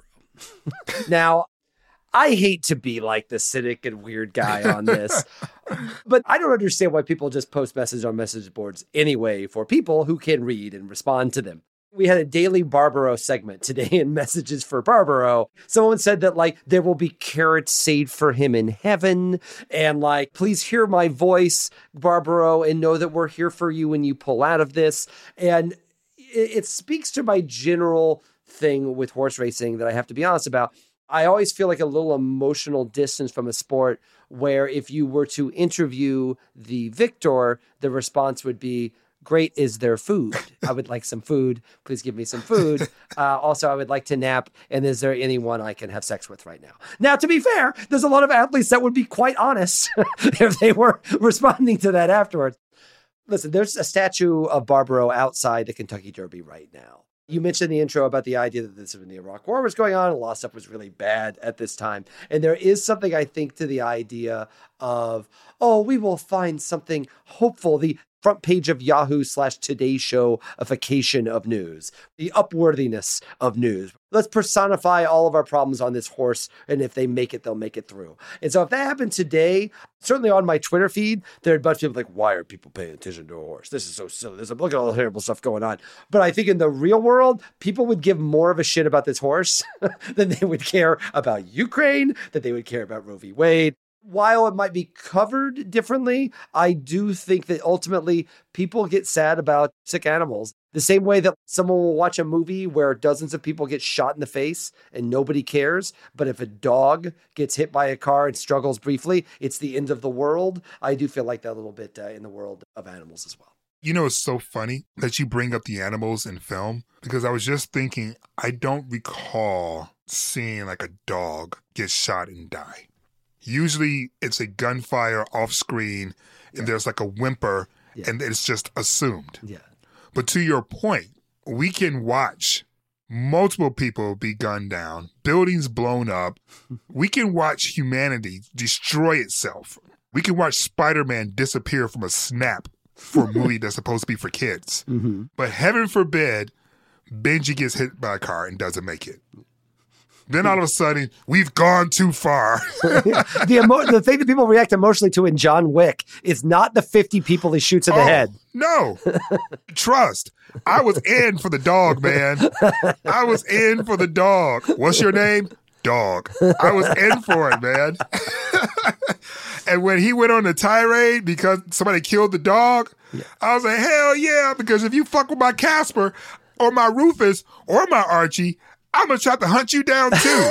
Now, I hate to be like the cynic and weird guy on this, but I don't understand why people just post messages on message boards anyway for people who can read and respond to them. We had a daily Barbaro segment today in Messages for Barbaro. Someone said that, like, there will be carrots saved for him in heaven. And, like, please hear my voice, Barbaro, and know that we're here for you when you pull out of this. And it, it speaks to my general thing with horse racing that I have to be honest about. I always feel like a little emotional distance from a sport where if you were to interview the victor, the response would be, great, is there food? I would like some food. Please give me some food. Uh, also, I would like to nap. And is there anyone I can have sex with right now? Now, to be fair, there's a lot of athletes that would be quite honest if they were responding to that afterwards. Listen, there's a statue of Barbaro outside the Kentucky Derby right now. You mentioned in the intro about the idea that this when the Iraq War was going on, a lot of stuff was really bad at this time. And there is something, I think, to the idea of, oh, we will find something hopeful. The front page of Yahoo slash Today Show-ification of news, the upworthiness of news. Let's personify all of our problems on this horse, and if they make it, they'll make it through. And so if that happened today, certainly on my Twitter feed, there are a bunch of people like, why are people paying attention to a horse? This is so silly. There's a, look at all the terrible stuff going on. But I think in the real world, people would give more of a shit about this horse than they would care about Ukraine, than they would care about Roe v. Wade. while it might be covered differently, I do think that ultimately people get sad about sick animals. The same way that someone will watch a movie where dozens of people get shot in the face and nobody cares. But if a dog gets hit by a car and struggles briefly, it's the end of the world. I do feel like that a little bit uh, in the world of animals as well. You know, it's so funny that you bring up the animals in film, because I was just thinking, I don't recall seeing like a dog get shot and die. Usually it's a gunfire off screen and yeah. there's like a whimper yeah. and it's just assumed. Yeah. But to your point, we can watch multiple people be gunned down, buildings blown up. We can watch humanity destroy itself. We can watch Spider-Man disappear from a snap for a movie that's supposed to be for kids. Mm-hmm. But heaven forbid, Benji gets hit by a car and doesn't make it. Then all of a sudden, we've gone too far. the emo- the thing that people react emotionally to in John Wick is not the fifty people he shoots in the oh, head. No. Trust. I was in for the dog, man. I was in for the dog. What's your name? Dog. I was in for it, man. And when he went on the tirade because somebody killed the dog, yeah. I was like, hell yeah, because if you fuck with my Casper or my Rufus or my Archie, I'm going to try to hunt you down too.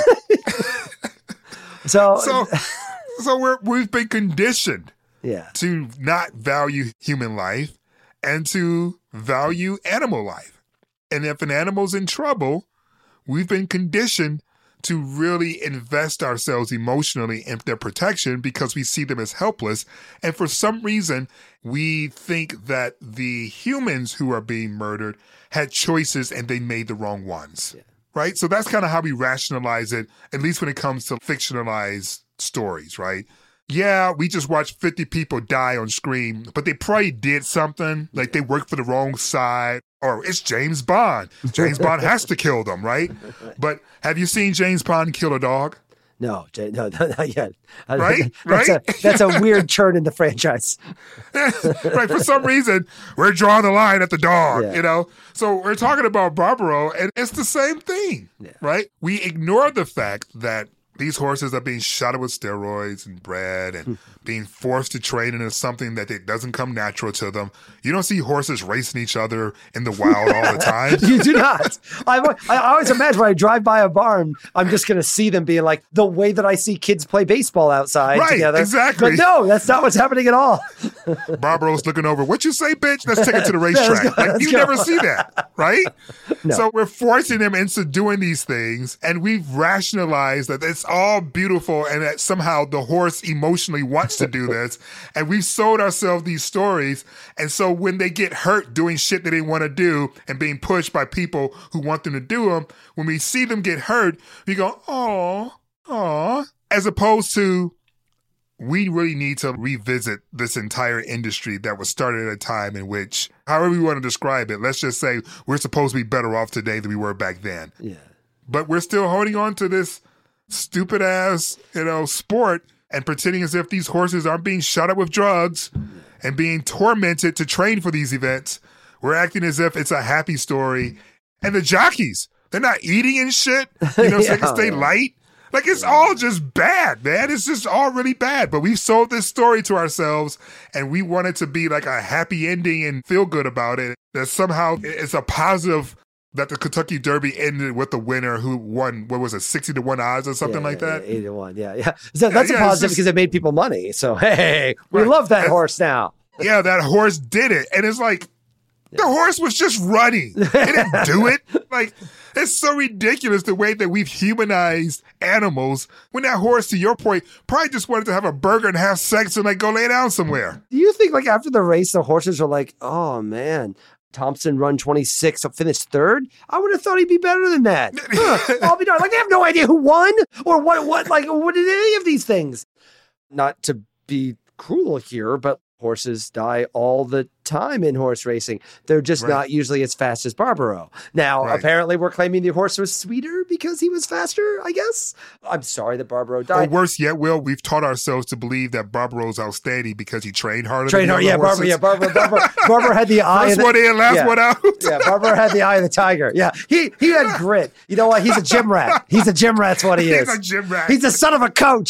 so, so, so we're, we've been conditioned yeah. to not value human life and to value animal life. And if an animal's in trouble, we've been conditioned to really invest ourselves emotionally in their protection because we see them as helpless. And for some reason, we think that the humans who are being murdered had choices and they made the wrong ones. Yeah. Right? So that's kind of how we rationalize it, at least when it comes to fictionalized stories, right? Yeah, we just watched fifty people die on screen, but they probably did something, like they worked for the wrong side, or it's James Bond. James Bond has to kill them, right? But have you seen James Bond kill a dog? No, no, not yet. Right? That's, right? A, that's a weird turn in the franchise. Right. For some reason, we're drawing the line at the dog, yeah. you know? So we're talking about Barbaro, and it's the same thing, yeah. right? We ignore the fact that these horses are being shot with steroids and bred and being forced to train into something that it doesn't come natural to them. You don't see horses racing each other in the wild all the time. You do not. I, I always imagine when I drive by a barn, I'm just going to see them being like the way that I see kids play baseball outside right, together. Exactly. But no, that's not what's happening at all. Barbaro's looking over. What you say, bitch? Let's take it to the racetrack. Like, you go. Never see that, right? No. So we're forcing them into doing these things, and we've rationalized that it's all beautiful and that somehow the horse emotionally wants to do this. And we've sold ourselves these stories. And so when they get hurt doing shit they didn't want to do and being pushed by people who want them to do them, when we see them get hurt, we go, aw, aw, as opposed to, we really need to revisit this entire industry that was started at a time in which, however we want to describe it, let's just say we're supposed to be better off today than we were back then. Yeah. But we're still holding on to this stupid ass, you know, sport and pretending as if these horses aren't being shot up with drugs and being tormented to train for these events. We're acting as if it's a happy story. And the jockeys, they're not eating and shit, you know, so they can stay light. Like, it's all just bad, man. It's just all really bad. But we've sold this story to ourselves, and we want it to be like a happy ending and feel good about it. That somehow it's a positive that the Kentucky Derby ended with the winner who won, what was it, sixty to one odds or something yeah, like that? Yeah, eight to one, yeah, yeah. So that's yeah, a positive just, because it made people money. So, hey, we right. love that and, horse now. Yeah, that horse did it. And it's like, the horse was just running. It didn't do it. Like, it's so ridiculous the way that we've humanized animals when that horse, to your point, probably just wanted to have a burger and have sex and like go lay down somewhere. Do you think like after the race, the horses are like, oh man, Thompson run twenty-six, so finished third? I would have thought he'd be better than that. Huh, I'll be darned. Like they have no idea who won or what, what, like what did any of these things? Not to be cruel here, but horses die all the time in horse racing. They're just right. not usually as fast as Barbaro. Now, right. apparently we're claiming the horse was sweeter because he was faster, I guess. I'm sorry that Barbaro died. Or worse yet, Will, we've taught ourselves to believe that Barbaro's outstanding because he trained harder trained than hard, the yeah, other Barbaro, yeah, Barbaro, Barbaro, Barbaro had the eye. First the, one in, last yeah, one out. yeah, Barbaro had the eye of the tiger. Yeah, he he had grit. You know what? He's a gym rat. He's a gym rat's what he is. He's a gym rat. He's the son of a coach.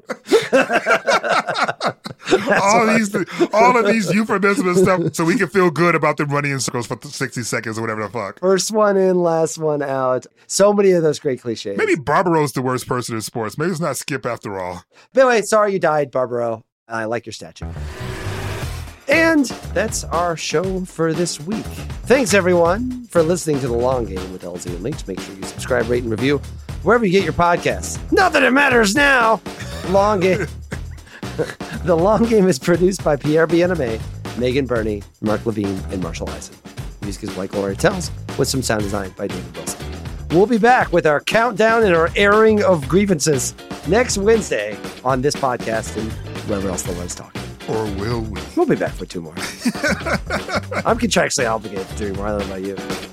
all these, all of these euphemisms and stuff, so we can feel good about them running in circles for sixty seconds or whatever the fuck. First one in, last one out. So many of those great cliches. Maybe Barbaro's the worst person in sports. Maybe it's not Skip after all. But anyway, sorry you died, Barbaro. I like your statue. And that's our show for this week. Thanks, everyone, for listening to The Long Game with L Z and Leach. Make sure you subscribe, rate, and review wherever you get your podcasts. Not that it matters now. Long Game. The Long Game is produced by Pierre Bien-Aimé, Megan Burney, Mark Levine, and Marshall Eisen. Music is Like Gloria Tells, with some sound design by David Wilson. We'll be back with our countdown and our airing of grievances next Wednesday on this podcast and wherever else they'll let us talk. Or will we? We'll be back for two more. I'm contractually obligated to do more. I don't know about you.